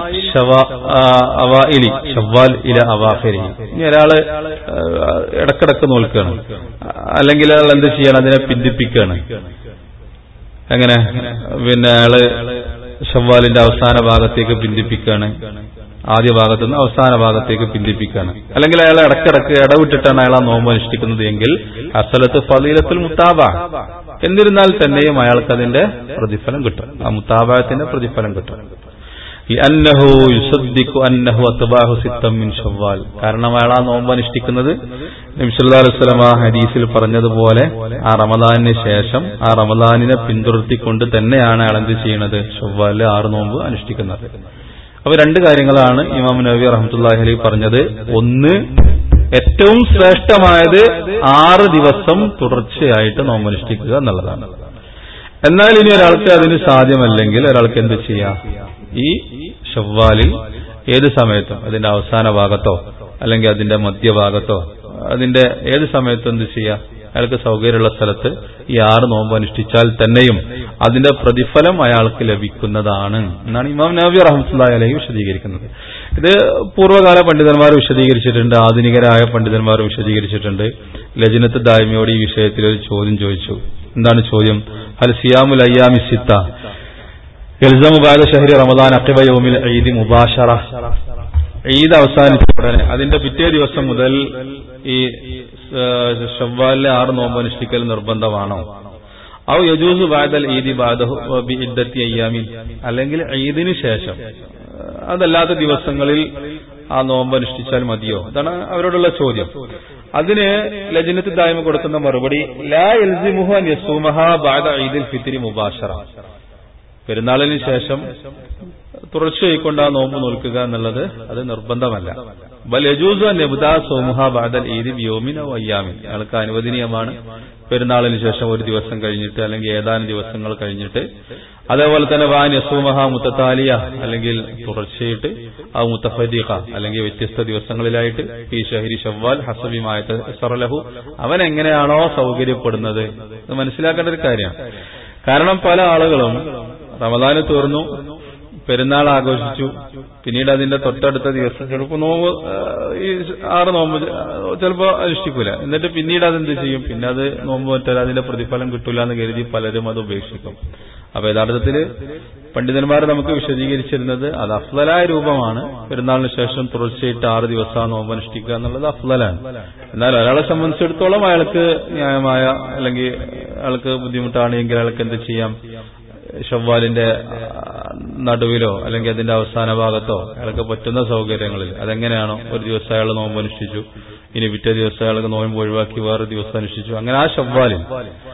അവൈലി ശവ്വാൽ ഇല അവാഖിരി, ഇനി ഒരാള് ഇടക്കിടക്ക് നോൽക്കുകയാണ്, അല്ലെങ്കിൽ അയാൾ എന്ത് ചെയ്യണം? അതിനെ പിന്തിപ്പിക്കുകയാണ്. എങ്ങനെ? പിന്നെ അയാള് ശവ്വാലിന്റെ അവസാന ഭാഗത്തേക്ക് പിന്തിപ്പിക്കുകയാണ്, ആദ്യ ഭാഗത്തു നിന്ന് അവസാന ഭാഗത്തേക്ക് പിന്തിപ്പിക്കുകയാണ്. അല്ലെങ്കിൽ അയാൾ ഇടക്കിടക്ക് ഇടവിട്ടിട്ടാണ് അയാൾ ആ നോമ്പ് അനുഷ്ഠിക്കുന്നത് എങ്കിൽ അസലത്ത് ഫളീലത്തുൽ മുതാബ, എന്നിരുന്നാൽ തന്നെയും അയാൾക്ക് അതിന്റെ പ്രതിഫലം കിട്ടും, ആ മുതാബത്തിന്റെ പ്രതിഫലം കിട്ടും. ലിഅന്നഹു യുസദ്ദിഖു അന്നഹു അത്ബഅഹു സിത്തം മിൻ ശവ്വാൽ, കാരണം അയാൾ ആ നോമ്പ് അനുഷ്ഠിക്കുന്നത് നബി സല്ലല്ലാഹു അലൈഹി വസല്ലം ആ ഹദീസിൽ പറഞ്ഞതുപോലെ ആ റമദാനിന് ശേഷം ആ റമദാനിനെ പിന്തുടർത്തിക്കൊണ്ട് തന്നെയാണ് അയാൾ എന്ത് ചെയ്യുന്നത്? ശവ്വാലിലെ ആറ് നോമ്പ് അനുഷ്ഠിക്കുന്നത്. അപ്പൊ രണ്ട് കാര്യങ്ങളാണ് ഇമാം നവവി റഹ്മത്തുള്ളാഹി അലൈഹി പറഞ്ഞത്. ഒന്ന്, ഏറ്റവും ശ്രേഷ്ഠമായത് ആറ് ദിവസം തുടർച്ചയായിട്ട് നോമ്പനുഷ്ഠിക്കുക എന്നുള്ളതാണ്. എന്നാൽ ഇനി ഒരാൾക്ക് അതിന് സാധ്യമല്ലെങ്കിൽ ഒരാൾക്ക് എന്ത് ചെയ്യാം? ഈ ശവ്വാലിൽ ഏത് സമയത്തും, അതിന്റെ അവസാന ഭാഗത്തോ അല്ലെങ്കിൽ അതിന്റെ മധ്യഭാഗത്തോ, അതിന്റെ ഏത് സമയത്തും എന്ത് ചെയ്യാം? അയാൾക്ക് സൗകര്യമുള്ള സ്ഥലത്ത് ഈ ആറ് നോമ്പ് അനുഷ്ഠിച്ചാൽ തന്നെയും അതിന്റെ പ്രതിഫലം അയാൾക്ക് ലഭിക്കുന്നതാണ് എന്നാണ് ഇമാം നവവി റഹ്മത്തുള്ളാഹി അലൈഹി വിശദീകരിക്കുന്നത്. ഇത് പൂർവ്വകാല പണ്ഡിതന്മാർ വിശദീകരിച്ചിട്ടുണ്ട്, ആധുനികരായ പണ്ഡിതന്മാർ വിശദീകരിച്ചിട്ടുണ്ട്. ലജ്നത്ത് ദായിമയോട് ഈ വിഷയത്തിൽ ഒരു ചോദ്യം ചോദിച്ചു. എന്താണ് ചോദ്യം? ഹൽ സിയാമുൽ അയ്യാമി സിത്ത യൽസമു ബഅദ ശഹ്രി റമദാൻ അഖിബ യൗമിൽ ഈദ് മുബാശറ, ഈദ് അവസാനിച്ച ഉടനെ അതിന്റെ പിറ്റേ ദിവസം മുതൽ ഈ ശവ്വാലിലെ ആറ് നോമ്പ് അനുഷ്ഠിക്കൽ നിർബന്ധമാണോ? ഔ യജൂസു ബഅദൽ ഈദി ബഅദഹു ബിഇദ്ദത്തി അയ്യാമിൻ, അല്ലെങ്കിൽ ഈദിന് ശേഷം അതല്ലാത്ത ദിവസങ്ങളിൽ ആ നോമ്പ് അനുഷ്ഠിച്ചാൽ മതിയോ? അതാണ് അവരോടുള്ള ചോദ്യം. അതിന് ലജ്നത്ത് ദായിമ കൊടുക്കുന്ന മറുപടി, ലാ യൽസിമുഹു അൻ യസൂമഹ ബഅദ ഈദിൽ ഫിത്രി മുബാശറ, പെരുന്നാളിന് ശേഷം തുടർച്ചയായിക്കൊണ്ട് ആ നോമ്പ് നോൽക്കുക എന്നുള്ളത് അത് നിർബന്ധമല്ല. ബൽ യജൂസു അൻ യബ്ദഅ സൗമുഹ ബഅദൽ ഈദി ബിയൗമിൻ ഔ അയ്യാമിൻ, അയാൾക്ക് അനുവദനീയമാണ് പെരുന്നാളിന് ശേഷം ഒരു ദിവസം കഴിഞ്ഞിട്ട് അല്ലെങ്കിൽ ഏതാനും ദിവസങ്ങൾ കഴിഞ്ഞിട്ട്. അതേപോലെ തന്നെ വാൻ യസൂമഹ മുതതാലിയ, അല്ലെങ്കിൽ തുടർച്ചയായിട്ട് ആ മുതഫരീഖ, അല്ലെങ്കിൽ വ്യത്യസ്ത ദിവസങ്ങളിലായിട്ട് ഈ ശഹരി ശവ്വാൽ ഹസബി മാ യതസറ ലഹു, അവൻ എങ്ങനെയാണോ സൗകര്യപ്പെടുന്നത്. ഇത് മനസ്സിലാക്കേണ്ട ഒരു കാര്യമാണ്. കാരണം പല ആളുകളും റമദാന് തീർന്നു, പെരുന്നാൾ ആഘോഷിച്ചു, പിന്നീട് അതിന്റെ തൊട്ടടുത്ത ദിവസം ചിലപ്പോൾ നോമ്പ് ഈ ആറ് നോമ്പ് ചിലപ്പോൾ അനുഷ്ഠിക്കൂല, എന്നിട്ട് പിന്നീട് അതെന്ത് ചെയ്യും? പിന്നെ അത് നോമ്പ് പറ്റാൻ അതിന്റെ പ്രതിഫലം കിട്ടൂല എന്ന് കരുതി പലരും അത് ഉപേക്ഷിക്കും. അപ്പൊ യഥാർത്ഥത്തിൽ പണ്ഡിതന്മാർ നമുക്ക് വിശദീകരിച്ചിരുന്നത് അത് അഫ്ളലായ രൂപമാണ്. പെരുന്നാളിന് ശേഷം തുടർച്ചയായിട്ട് ആറ് ദിവസം നോമ്പ് അനുഷ്ഠിക്കുക എന്നുള്ളത് അഫ്ളലാണ്. എന്നാൽ ഒരാളെ സംബന്ധിച്ചിടത്തോളം അയാൾക്ക് ന്യായമായ അല്ലെങ്കിൽ അയാൾക്ക് ബുദ്ധിമുട്ടാണ് എങ്കിൽ അയാൾക്ക് എന്ത് ചെയ്യാം? ശവ്വാലിന്റെ നടുവിലോ അല്ലെങ്കിൽ അതിന്റെ അവസാന ഭാഗത്തോ അയാൾക്ക് പറ്റുന്ന സൗകര്യങ്ങളിൽ അതെങ്ങനെയാണോ, ഒരു ദിവസം അയാൾ നോമ്പ് അനുഷ്ഠിച്ചു, ഇനി പിറ്റേ ദിവസം അയാൾക്ക് നോമ്പ് ഒഴിവാക്കി വേറെ ദിവസം അനുഷ്ഠിച്ചു, അങ്ങനെ ആ ശവ്വാലിൽ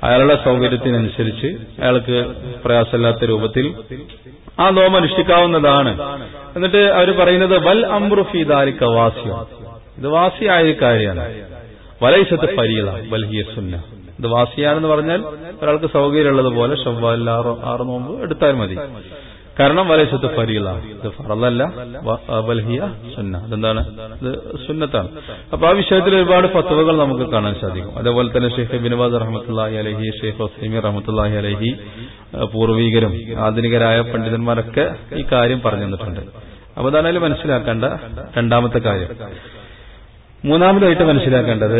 അയാളുടെ സൗകര്യത്തിനനുസരിച്ച് അയാൾക്ക് പ്രയാസമില്ലാത്ത രൂപത്തിൽ ആ നോമ്പ് അനുഷ്ഠിക്കാവുന്നതാണ്. എന്നിട്ട് അവർ പറയുന്നത് വൽ അംറു ഫീ ദാലിക വാസിയ, ഇത് വാസിയായ കാര്യമാണ്. വലൈസത്ത് ഫരീള ബൽ ഹിയ സുന്ന, ഇത് വാസിയാണെന്ന് പറഞ്ഞാൽ ഒരാൾക്ക് സൗകര്യമുള്ളതുപോലെ ശവ്വാലിൽ ആറ് ആറ് നോമ്പ് എടുത്താൽ മതി. കാരണം വലൈസത്ത് ഫരീള, ഇത് ഫറളല്ല, ബൽ ഹിയ സുന്ന, ഇതെന്താണ്, ഇത് സുന്നത്താണ്. അപ്പൊ ആ വിഷയത്തിൽ ഒരുപാട് ഫത്വകൾ നമുക്ക് കാണാൻ സാധിക്കും. അതേപോലെ തന്നെ ഷെയ്ഖ് ഇബ്നു ബാസ് റഹ്മത്തുള്ളാഹി അലൈഹി, ഷെയ്ഖ് ഉസൈമീൻ റഹ്മത്തുള്ളാഹി അലൈഹി, പൂർവികരും ആധുനികരായ പണ്ഡിതന്മാരൊക്കെ ഈ കാര്യം പറഞ്ഞു തന്നിട്ടുണ്ട്. അപ്പൊ അതാണ് മനസ്സിലാക്കേണ്ട രണ്ടാമത്തെ കാര്യം. മൂന്നാമതായിട്ട് മനസ്സിലാക്കേണ്ടത്,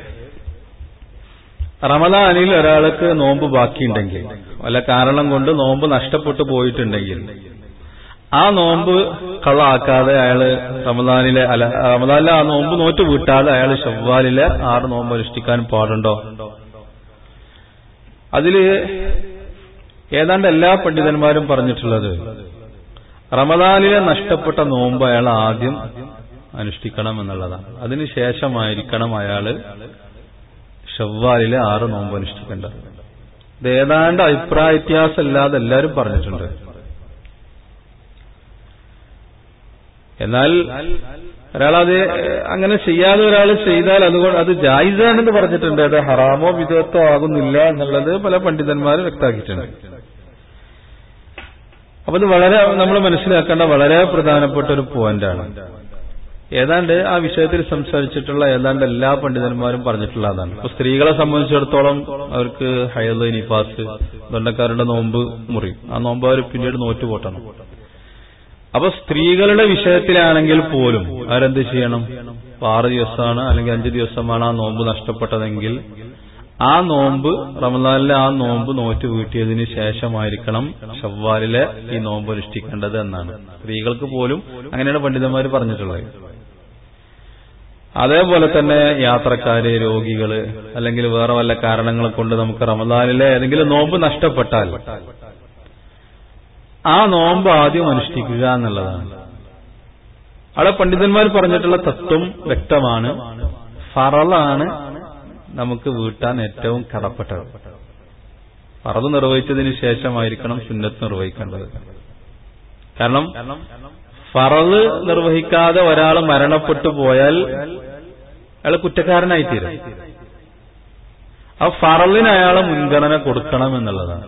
റമദാനിൽ ഒരാൾക്ക് നോമ്പ് ബാക്കിയുണ്ടെങ്കിൽ, വല്ല കാരണം കൊണ്ട് നോമ്പ് നഷ്ടപ്പെട്ടു പോയിട്ടുണ്ടെങ്കിൽ, ആ നോമ്പ് കളാക്കാതെ അയാള് റമദാനിലെ അല്ല റമദാനിലെ ആ നോമ്പ് നോറ്റ് വീട്ടാതെ അയാൾ ശവ്വാലിലെ ആറ് നോമ്പ് അനുഷ്ഠിക്കാൻ പാടുണ്ടോ? അതില് ഏതാണ്ട് എല്ലാ പണ്ഡിതന്മാരും പറഞ്ഞിട്ടുള്ളത് റമദാനിലെ നഷ്ടപ്പെട്ട നോമ്പ് അയാൾ ആദ്യം അനുഷ്ഠിക്കണം എന്നുള്ളതാണ്. അതിനുശേഷമായിരിക്കണം അയാള് ശവ്വാലിലെ ആറ് നോമ്പ് അനുഷ്ഠിക്കേണ്ടത്. ഇത് ഏതാണ്ട് അഭിപ്രായ വ്യത്യാസമല്ലാതെ എല്ലാവരും പറഞ്ഞിട്ടുണ്ട്. എന്നാൽ ഒരാളത് അങ്ങനെ ചെയ്യാതെ ഒരാൾ ചെയ്താൽ അതുകൊണ്ട് അത് ജായിസാണെന്ന് പറഞ്ഞിട്ടുണ്ട്. അത് ഹറാമോ വിദഗ്ധോ ആകുന്നില്ല എന്നുള്ളത് പല പണ്ഡിതന്മാരും വ്യക്തമാക്കിയിട്ടുണ്ട്. അപ്പൊ ഇത് വളരെ നമ്മൾ മനസ്സിലാക്കേണ്ട വളരെ പ്രധാനപ്പെട്ട ഒരു പോയിന്റാണ്. ഏതാണ്ട് ആ വിഷയത്തിൽ സംസാരിച്ചിട്ടുള്ള ഏതാണ്ട് എല്ലാ പണ്ഡിതന്മാരും പറഞ്ഞിട്ടുള്ളതാണ്. ഇപ്പൊ സ്ത്രീകളെ സംബന്ധിച്ചിടത്തോളം അവർക്ക് ഹൈദ്, നിഫാസ്, ദണ്ഡക്കാരുടെ നോമ്പ് മുറിയും. ആ നോമ്പ് അവർ പിന്നീട് നോറ്റുപോട്ടണം. അപ്പൊ സ്ത്രീകളുടെ വിഷയത്തിലാണെങ്കിൽ പോലും അവരെന്ത് ചെയ്യണം? ആറ് ദിവസമാണ് അല്ലെങ്കിൽ അഞ്ചു ദിവസമാണ് ആ നോമ്പ് നഷ്ടപ്പെട്ടതെങ്കിൽ ആ നോമ്പ് റമദാനിലെ ആ നോമ്പ് നോറ്റ് വീട്ടിയതിന് ശേഷമായിരിക്കണം ശവ്വാലിലെ ഈ നോമ്പ് അനുഷ്ഠിക്കേണ്ടത് എന്നാണ്. സ്ത്രീകൾക്ക് പോലും അങ്ങനെയാണ് പണ്ഡിതന്മാർ പറഞ്ഞിട്ടുള്ളത്. അതേപോലെ തന്നെ യാത്രക്കാര്, രോഗികള്, അല്ലെങ്കിൽ വേറെ വല്ല കാരണങ്ങൾ കൊണ്ട് നമുക്ക് റമദാനിലെ ഏതെങ്കിലും നോമ്പ് നഷ്ടപ്പെട്ടാൽ ആ നോമ്പ് ആദ്യം അനുഷ്ഠിക്കുക എന്നുള്ളതാണ്. അവിടെ പണ്ഡിതന്മാർ പറഞ്ഞിട്ടുള്ള തത്വം വ്യക്തമാണ്. ഫറളാണ് നമുക്ക് വീട്ടാൻ ഏറ്റവും കടപ്പെട്ടത്. ഫറള് നിർവഹിച്ചതിന് ശേഷമായിരിക്കണം സുന്നത്ത് നിർവഹിക്കേണ്ടത്. കാരണം ഫറള് നിർവഹിക്കാതെ ഒരാൾ മരണപ്പെട്ടു പോയാൽ അയാൾ കുറ്റക്കാരനായിത്തീരും. ആ ഫറളിന് അയാൾ മുൻഗണന കൊടുക്കണം എന്നുള്ളതാണ്.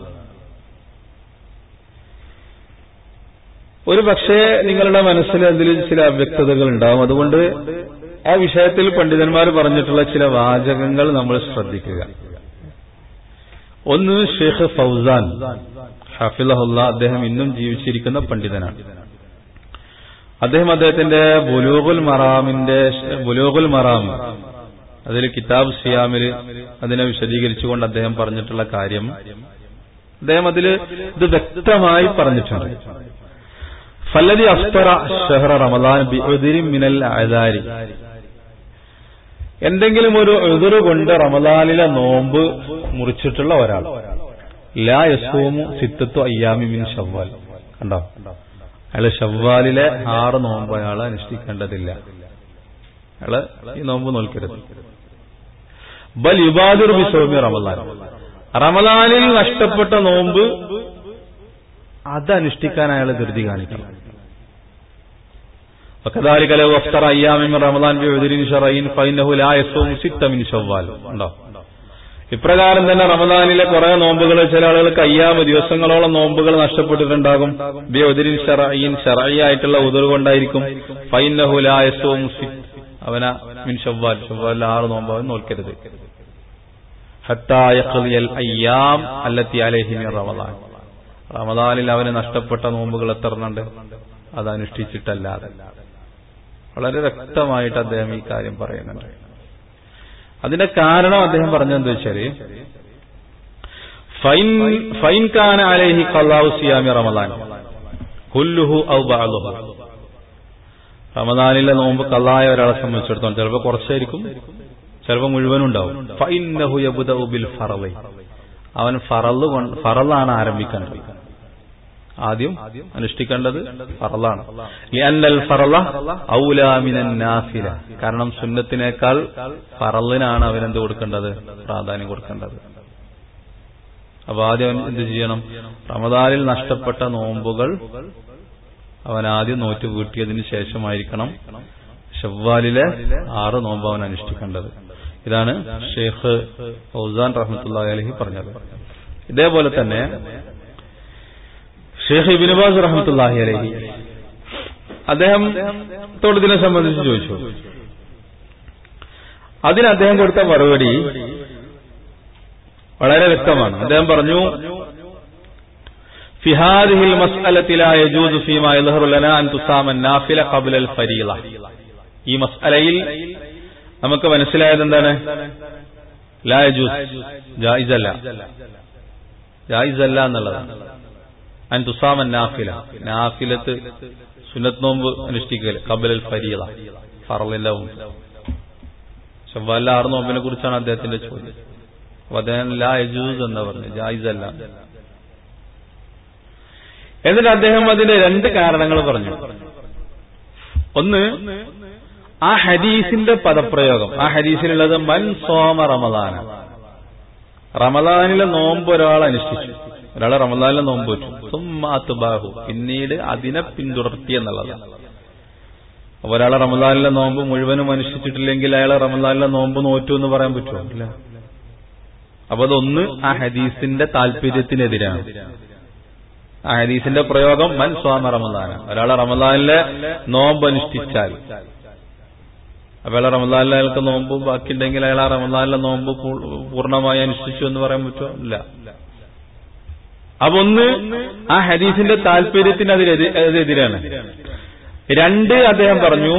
ഒരു പക്ഷേ നിങ്ങളുടെ മനസ്സിൽ അതിൽ ചില അവ്യക്തതകൾ ഉണ്ടാവും. അതുകൊണ്ട് ആ വിഷയത്തിൽ പണ്ഡിതന്മാർ പറഞ്ഞിട്ടുള്ള ചില വാചകങ്ങൾ നമ്മൾ ശ്രദ്ധിക്കുക. ഒന്ന്, ഷെയ്ഖ് ഫൗസാൻ ഹഫിളഹുല്ലാ, അദ്ദേഹം ഇന്നും ജീവിച്ചിരിക്കുന്ന പണ്ഡിതനാണ്. അദ്ദേഹം അദ്ദേഹത്തിന്റെ ബുലൂഗുൽ മറാമിന്റെ ബുലൂഗുൽ മറാം അതിൽ കിതാബ് സിയാമിൽ അതിനെ വിശദീകരിച്ചുകൊണ്ട് അദ്ദേഹം പറഞ്ഞിട്ടുള്ള കാര്യം, അദ്ദേഹം അതിൽ ഇത് വ്യക്തമായി പറഞ്ഞിട്ടുണ്ട്. ഫല്ലദി അഫ്തറ ഷഹ്റ റമദാൻ ബിഉദ്രി മിനൽ അഅദാരി, എന്തെങ്കിലും ഒരു ഉദ്ർ കൊണ്ട് റമദാനിലെ നോമ്പ് മുറിച്ചിട്ടുള്ള ഒരാൾ, ലാ യസൂമു സിത്തത്തു അയ്യാമി മിൻ ശവ്വാൽ, കണ്ടോ, അയാള് ശവ്വാലിലെ ആറ് നോമ്പ് അയാൾ അനുഷ്ഠിക്കേണ്ടതില്ല. അയാള് ഈ നോമ്പ് നോൽക്കരുത്. ബൽ യുബാദിറു ബിസൗമി റമദാൻ, റമദാനിൽ നഷ്ടപ്പെട്ട നോമ്പ് അത് അനുഷ്ഠിക്കാൻ അയാൾ ധൃതി കാണിക്കണം. وكذلك لو افطر ايام من رمضان بعذر شرعي فانه لا يصوم ستة من شوال. ഉണ്ടോ? ഇപ്രകാരം തന്നെ റമദാനിലെ കുറെ നോമ്പുകൾ ചില ആളുകൾക്ക് അയ്യാമ് ദിവസങ്ങളോളം നോമ്പുകൾ നഷ്ടപ്പെട്ടിട്ടുണ്ടാകും. ബിഉദ്രിൻ ശർഈൻ, ശർഈ ആയിട്ടുള്ള ഉദർ കൊണ്ടായിരിക്കും. ഫൈനഹു ലാ യസൂം അവന മിൻ ശവ്വാൽ, ശവ്വാലിൽ ആറ് നോമ്പ് അവൻ നോൽക്കരുത്. ഹത്താ യഖ്ലിയൽ അയ്യാം അല്ലത്തി അലൈഹി മിൻ റമദാൻ, റമദാനിൽ അവന് നഷ്ടപ്പെട്ട നോമ്പുകൾ എത്രണ്ണുണ്ട് അത് അനുഷ്ഠിച്ചിട്ടല്ലാതെ. വളരെ വ്യക്തമായിട്ട് അദ്ദേഹം ഈ കാര്യം പറയുന്നുണ്ട്. അതിന്റെ കാരണം അദ്ദേഹം പറഞ്ഞെന്താ വെച്ചാല്, ഫൈൻ കാന അലൈഹി ഖളാഉ സിയാമി റമദാൻ കുല്ലുഹു ഔ ബഅദുഹു, റമദാനിലെ നോമ്പ് ഖളായ ഒരാളെ സംബന്ധിച്ചിടത്തോളം ചിലപ്പോൾ കുറച്ചായിരിക്കും, ചിലപ്പോൾ മുഴുവനും ഉണ്ടാവും. ഫഇന്നഹു യബ്ദഉ ബിൽ ഫറളി, അവൻ ഫറള് ഫറളാണ് ആരംഭിക്കേണ്ടത്, ആദ്യം അനുഷ്ഠിക്കേണ്ടത് ഫറളാണ്. ലിഅന്നൽ ഫറള ഔലാ മിനൻ നാഫില, കാരണം സുന്നത്തിനേക്കാൾ ഫറളിനാണ് അവനെന്ത് കൊടുക്കേണ്ടത്, പ്രാധാന്യം കൊടുക്കേണ്ടത്. അപ്പൊ ആദ്യം അവൻ എന്ത് ചെയ്യണം? റമദാനിൽ നഷ്ടപ്പെട്ട നോമ്പുകൾ അവൻ ആദ്യം നോറ്റ് വീട്ടിയതിന് ശേഷമായിരിക്കണം ശവ്വാലിലെ ആറ് നോമ്പ് അവൻ അനുഷ്ഠിക്കേണ്ടത്. ഇതാണ് ഷെയ്ഖ് ഫൗസാൻ റഹ്മത്തുള്ളാഹി അലൈഹി പറഞ്ഞത്. ഇതേപോലെ തന്നെ ഷെയ്ഖ് ഇബ്നു ബാസ് റഹ്മത്തുള്ളാഹി അലൈഹി അദ്ദേഹം തൊഴിലിനെ സംബന്ധിച്ച് ചോദിച്ചു. അതിന് അദ്ദേഹം കൊടുത്ത മറുപടി വളരെ വ്യക്തമാണ്. അദ്ദേഹം പറഞ്ഞു, ഫി ഹാദിഹിൽ മസ്അലതി ലാ യജൂസു ഫീമാ യദ്ഹറു ലനാ അൻ തുസാമ നാഫില ഖബ്ല അൽ ഫരീള. ഈ മസ്അലയിൽ നമുക്ക് മനസ്സിലായത് എന്താണ്? ലാ യജൂസ്, ജായിസല്ല, ജായിസല്ല എന്നുള്ളതാണ്. അൻ തുസാമ നാഫില, നാഫിലത്ത് സുന്നത്ത് നോമ്പ് അനുഷ്ഠിക്കൽ ഖബ്ല അൽ ഫരീള, ഫർളിന്റെ മുമ്പ്. ശവ്വാലിലെ ആറ് നോമ്പിനെ കുറിച്ചാണ് അദ്ദേഹത്തിന്റെ ചോദ്യം. അപ്പൊ അദ്ദേഹം ലാ യജൂസ് എന്ന് പറഞ്ഞു, ജായിസല്ല. എന്നിട്ട് അദ്ദേഹം അതിന്റെ രണ്ട് കാരണങ്ങൾ പറഞ്ഞു. ഒന്ന്, ആ ഹദീസിന്റെ പദപ്രയോഗം. ആ ഹദീസിലുള്ളത് മൻ സോമ റമദാന, റമദാനിലെ നോമ്പ് ഒരാൾ അനുഷ്ഠിച്ചു, ഒരാളെ റമദാനിലെ നോമ്പ് വെച്ചു, സുമ്മാത്തുബാഹു, പിന്നീട് അതിനെ പിന്തുടർത്തി എന്നുള്ളതാണ്. അപ്പൊ ഒരാളെ റമദാനിലെ നോമ്പ് മുഴുവനും അനുഷ്ഠിച്ചിട്ടില്ലെങ്കിൽ അയാളെ റമദാനിലെ നോമ്പ് നോറ്റു എന്ന് പറയാൻ പറ്റുമോ? ഇല്ല. അപ്പൊ അതൊന്ന് ആ ഹദീസിന്റെ താല്പര്യത്തിനെതിരാണ്. ആ ഹദീസിന്റെ പ്രയോഗം മൻ സ്വാമ റമദാന, ഒരാളെ റമദാനിലെ നോമ്പ് അനുഷ്ഠിച്ചാൽ, അപ്പൊ അയാളെ റമദാനിലെ അയാൾക്ക് നോമ്പ് ബാക്കിയുണ്ടെങ്കിൽ അയാൾ ആ റമദാനിലെ നോമ്പ് പൂർണ്ണമായി അനുഷ്ഠിച്ചു എന്ന് പറയാൻ പറ്റുമോ? ഇല്ല. അപ്പൊ ഒന്ന് ആ ഹദീസിന്റെ താല്പര്യത്തിന് അതിനെതിരാണ്. രണ്ട്, അദ്ദേഹം പറഞ്ഞു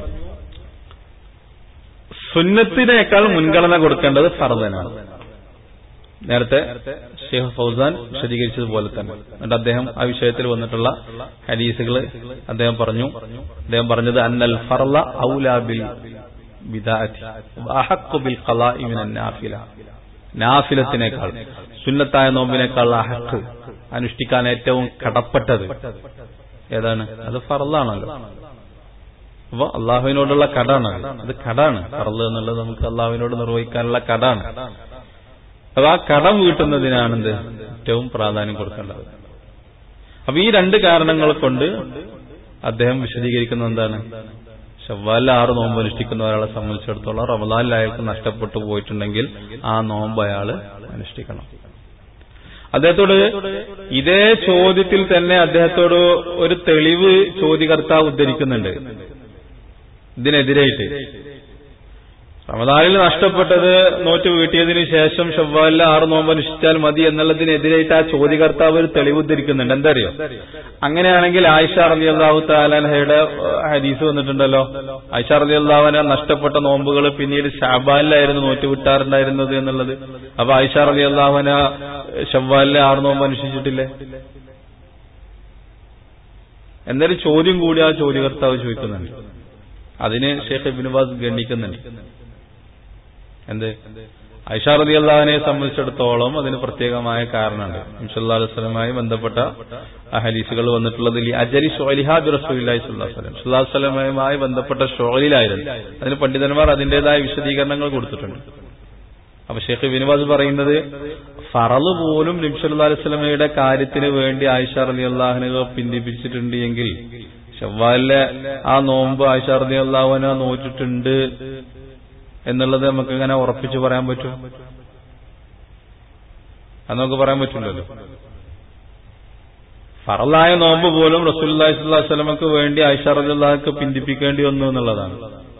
സുന്നത്തിനേക്കാൾ മുൻഗണന കൊടുക്കേണ്ടത് ഫർദനാണ്. നേരത്തെ ഷെയ്ഖ് ഫൗസാൻ വിശദീകരിച്ചതുപോലെ തന്നെ. എന്നിട്ട് അദ്ദേഹം ആ വിഷയത്തിൽ വന്നിട്ടുള്ള ഹദീസുകൾ അദ്ദേഹം പറഞ്ഞു. അദ്ദേഹം പറഞ്ഞത് അന്നൽ ഫർള ഔലാ ബിൽ ബിദഅത്തി വഅഹഖു ബിൽ ഖളാഇ മിനൻ നാഫില, നാഫിലത്തിനേക്കാൾ സുന്നത്തായ നോമ്പിനേക്കാൾ അഹഖ്, അനുഷ്ഠിക്കാൻ ഏറ്റവും കടപ്പെട്ടത് ഏതാണ്? അത് ഫർളാണല്ലോ. അപ്പൊ അള്ളാഹുവിനോടുള്ള കടാണ് അത്. കടാണ് ഫർള് എന്നുള്ളത്, നമുക്ക് അള്ളാഹുവിനോട് നിർവഹിക്കാനുള്ള കടാണ്. അപ്പൊ ആ കടം വീട്ടുന്നതിനാണെന്ത് ഏറ്റവും പ്രാധാന്യം കൊടുക്കേണ്ടത്. അപ്പൊ ഈ രണ്ട് കാരണങ്ങൾ കൊണ്ട് അദ്ദേഹം വിശദീകരിക്കുന്നത് എന്താണ്? ശവ്വാലിൽ ആറ് നോമ്പ് അനുഷ്ഠിക്കുന്ന ഒരാളെ സംബന്ധിച്ചിടത്തോളം റമദാനിൽ അയാൾക്ക് നഷ്ടപ്പെട്ടു പോയിട്ടുണ്ടെങ്കിൽ ആ നോമ്പ് അയാള് അനുഷ്ഠിക്കണം. അദ്ദേഹത്തോട് ഇതേ ചോദ്യത്തിൽ തന്നെ അദ്ദേഹത്തോട് ഒരു തെളിവ് ചോദ്യകർത്താവ് ഉദ്ധരിക്കുന്നുണ്ട് ഇതിനെതിരായിട്ട്. റമദാനിൽ നഷ്ടപ്പെട്ടത് നോറ്റ് വീട്ടിയതിനു ശേഷം ശവ്വാലിൽ ആറ് നോമ്പ് അനുഷ്ഠിച്ചാൽ മതി എന്നുള്ളതിനെതിരായിട്ട് ആ ചോദ്യകർത്താവ് ഒരു തെളിവ് ഉദ്ധരിക്കുന്നുണ്ട്. എന്താ അറിയോ? അങ്ങനെയാണെങ്കിൽ ആയിഷ റളിയല്ലാഹു തആല അൻഹയുടെ ഹദീസ് വന്നിട്ടുണ്ടല്ലോ. ആയിഷ റളിയല്ലാഹു അൻഹ നഷ്ടപ്പെട്ട നോമ്പുകൾ പിന്നീട് ശഅബാനിലായിരുന്നു നോറ്റ് വിട്ടാറുണ്ടായിരുന്നത് എന്നുള്ളത്. അപ്പൊ ആയിഷ റളിയല്ലാഹു അൻഹ ശവ്വാലിലെ ആറ് നോമ്പ് അനുഷ്ഠിച്ചിട്ടില്ലേ? എന്നൊരു ചോദ്യം കൂടി ആ ചോദ്യകർത്താവ് ചോദിക്കുന്നുണ്ട്. അതിന് ഷെയ്ഖ് ഇബ്നു ബാസ് ഗണ്ണിക്കുന്നുണ്ട്. എന്ത്? ആയിഷ റളിയല്ലാഹു അൻഹയെ സംബന്ധിച്ചിടത്തോളം അതിന് പ്രത്യേകമായ കാരണമുണ്ട്. നബി സല്ലല്ലാഹു അലൈഹി വസല്ലമയുമായി ബന്ധപ്പെട്ട ആ ഹദീസുകൾ വന്നിട്ടുള്ളത് ലി അജലി ശുഅലിഹാ ബി റസൂലില്ലാഹി സ്വല്ലല്ലാഹു അലൈഹി വസല്ലം, സല്ലല്ലാഹു അലൈഹി വസല്ലമയുമായി ബന്ധപ്പെട്ട ശുഅലിലായിരുന്നു. അതിന് പണ്ഡിതന്മാർ അതിന്റേതായ വിശദീകരണങ്ങൾ കൊടുത്തിട്ടുണ്ട്. അപ്പൊ ഷെയ്ഖ് ഇബ്നു ബാസ് പറയുന്നത് ഫറള് പോലും നബി സല്ലല്ലാഹു അലൈഹി വസല്ലമയുടെ കാര്യത്തിന് വേണ്ടി ആയിഷ റളിയല്ലാഹു അൻഹ പിന്തിപ്പിച്ചിട്ടുണ്ട് എങ്കിൽ ശവ്വാലിലെ ആ നോമ്പ് ആയിഷ റളിയല്ലാഹു അൻഹ നോറ്റിട്ടുണ്ട് എന്നുള്ളത് നമുക്ക് ഇങ്ങനെ ഉറപ്പിച്ചു പറയാൻ പറ്റും? അത് നമുക്ക് പറയാൻ പറ്റില്ലല്ലോ. ഫറളായ നോമ്പ് പോലും റസൂലുള്ളാഹി സ്വല്ലല്ലാഹു അലൈഹി വസല്ലമക്ക് വേണ്ടി ആയിഷ റളിയല്ലാഹു അൻഹ പിന്തിപ്പിക്കേണ്ടി വന്നു എന്നുള്ളതാണ്.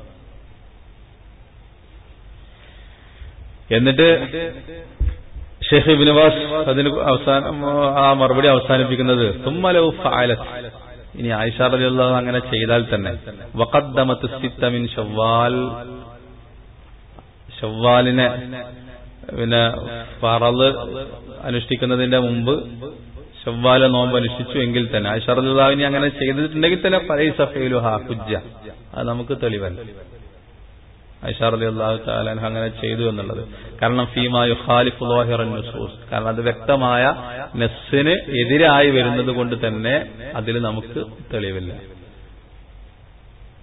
എന്നിട്ട് ഷെയ്ഖ് ഇബ്നു ബാസ് അതിന് അവസാനം ആ മറുപടി അവസാനിപ്പിക്കുന്നത് സുമ്മ ലൗ ഫഅലത്, ഇനി ആയിഷ റളിയല്ലാഹു അങ്ങനെ ചെയ്താൽ തന്നെ വഖദ്ദമത് സിത്ത മിൻ ശവ്വാൽ, ശവ്വാലിനെ പിന്നെ ഫറള് അനുഷ്ഠിക്കുന്നതിന്റെ മുമ്പ് ശവ്വാല നോമ്പ് അനുഷ്ഠിച്ചു എങ്കിൽ തന്നെ ആയിഷ റളിയല്ലാഹു അൻഹ അങ്ങനെ ചെയ്തിട്ടുണ്ടെങ്കിൽ തന്നെ ഫലൈസ ഫഇലുഹാ ഹുജ്ജ, അത് നമുക്ക് തെളിവല്ല. ആയിഷ റളിയല്ലാഹു തആല അൻഹ അങ്ങനെ ചെയ്തു എന്നുള്ളത് കാരണം ഫീമാ യുഖാലിഫു ളാഹിറൻ നുസൂസ്, കാരണം അത് വ്യക്തമായ നസ്സിന് എതിരായി വരുന്നത് കൊണ്ട് തന്നെ അതിൽ നമുക്ക് തെളിവില്ല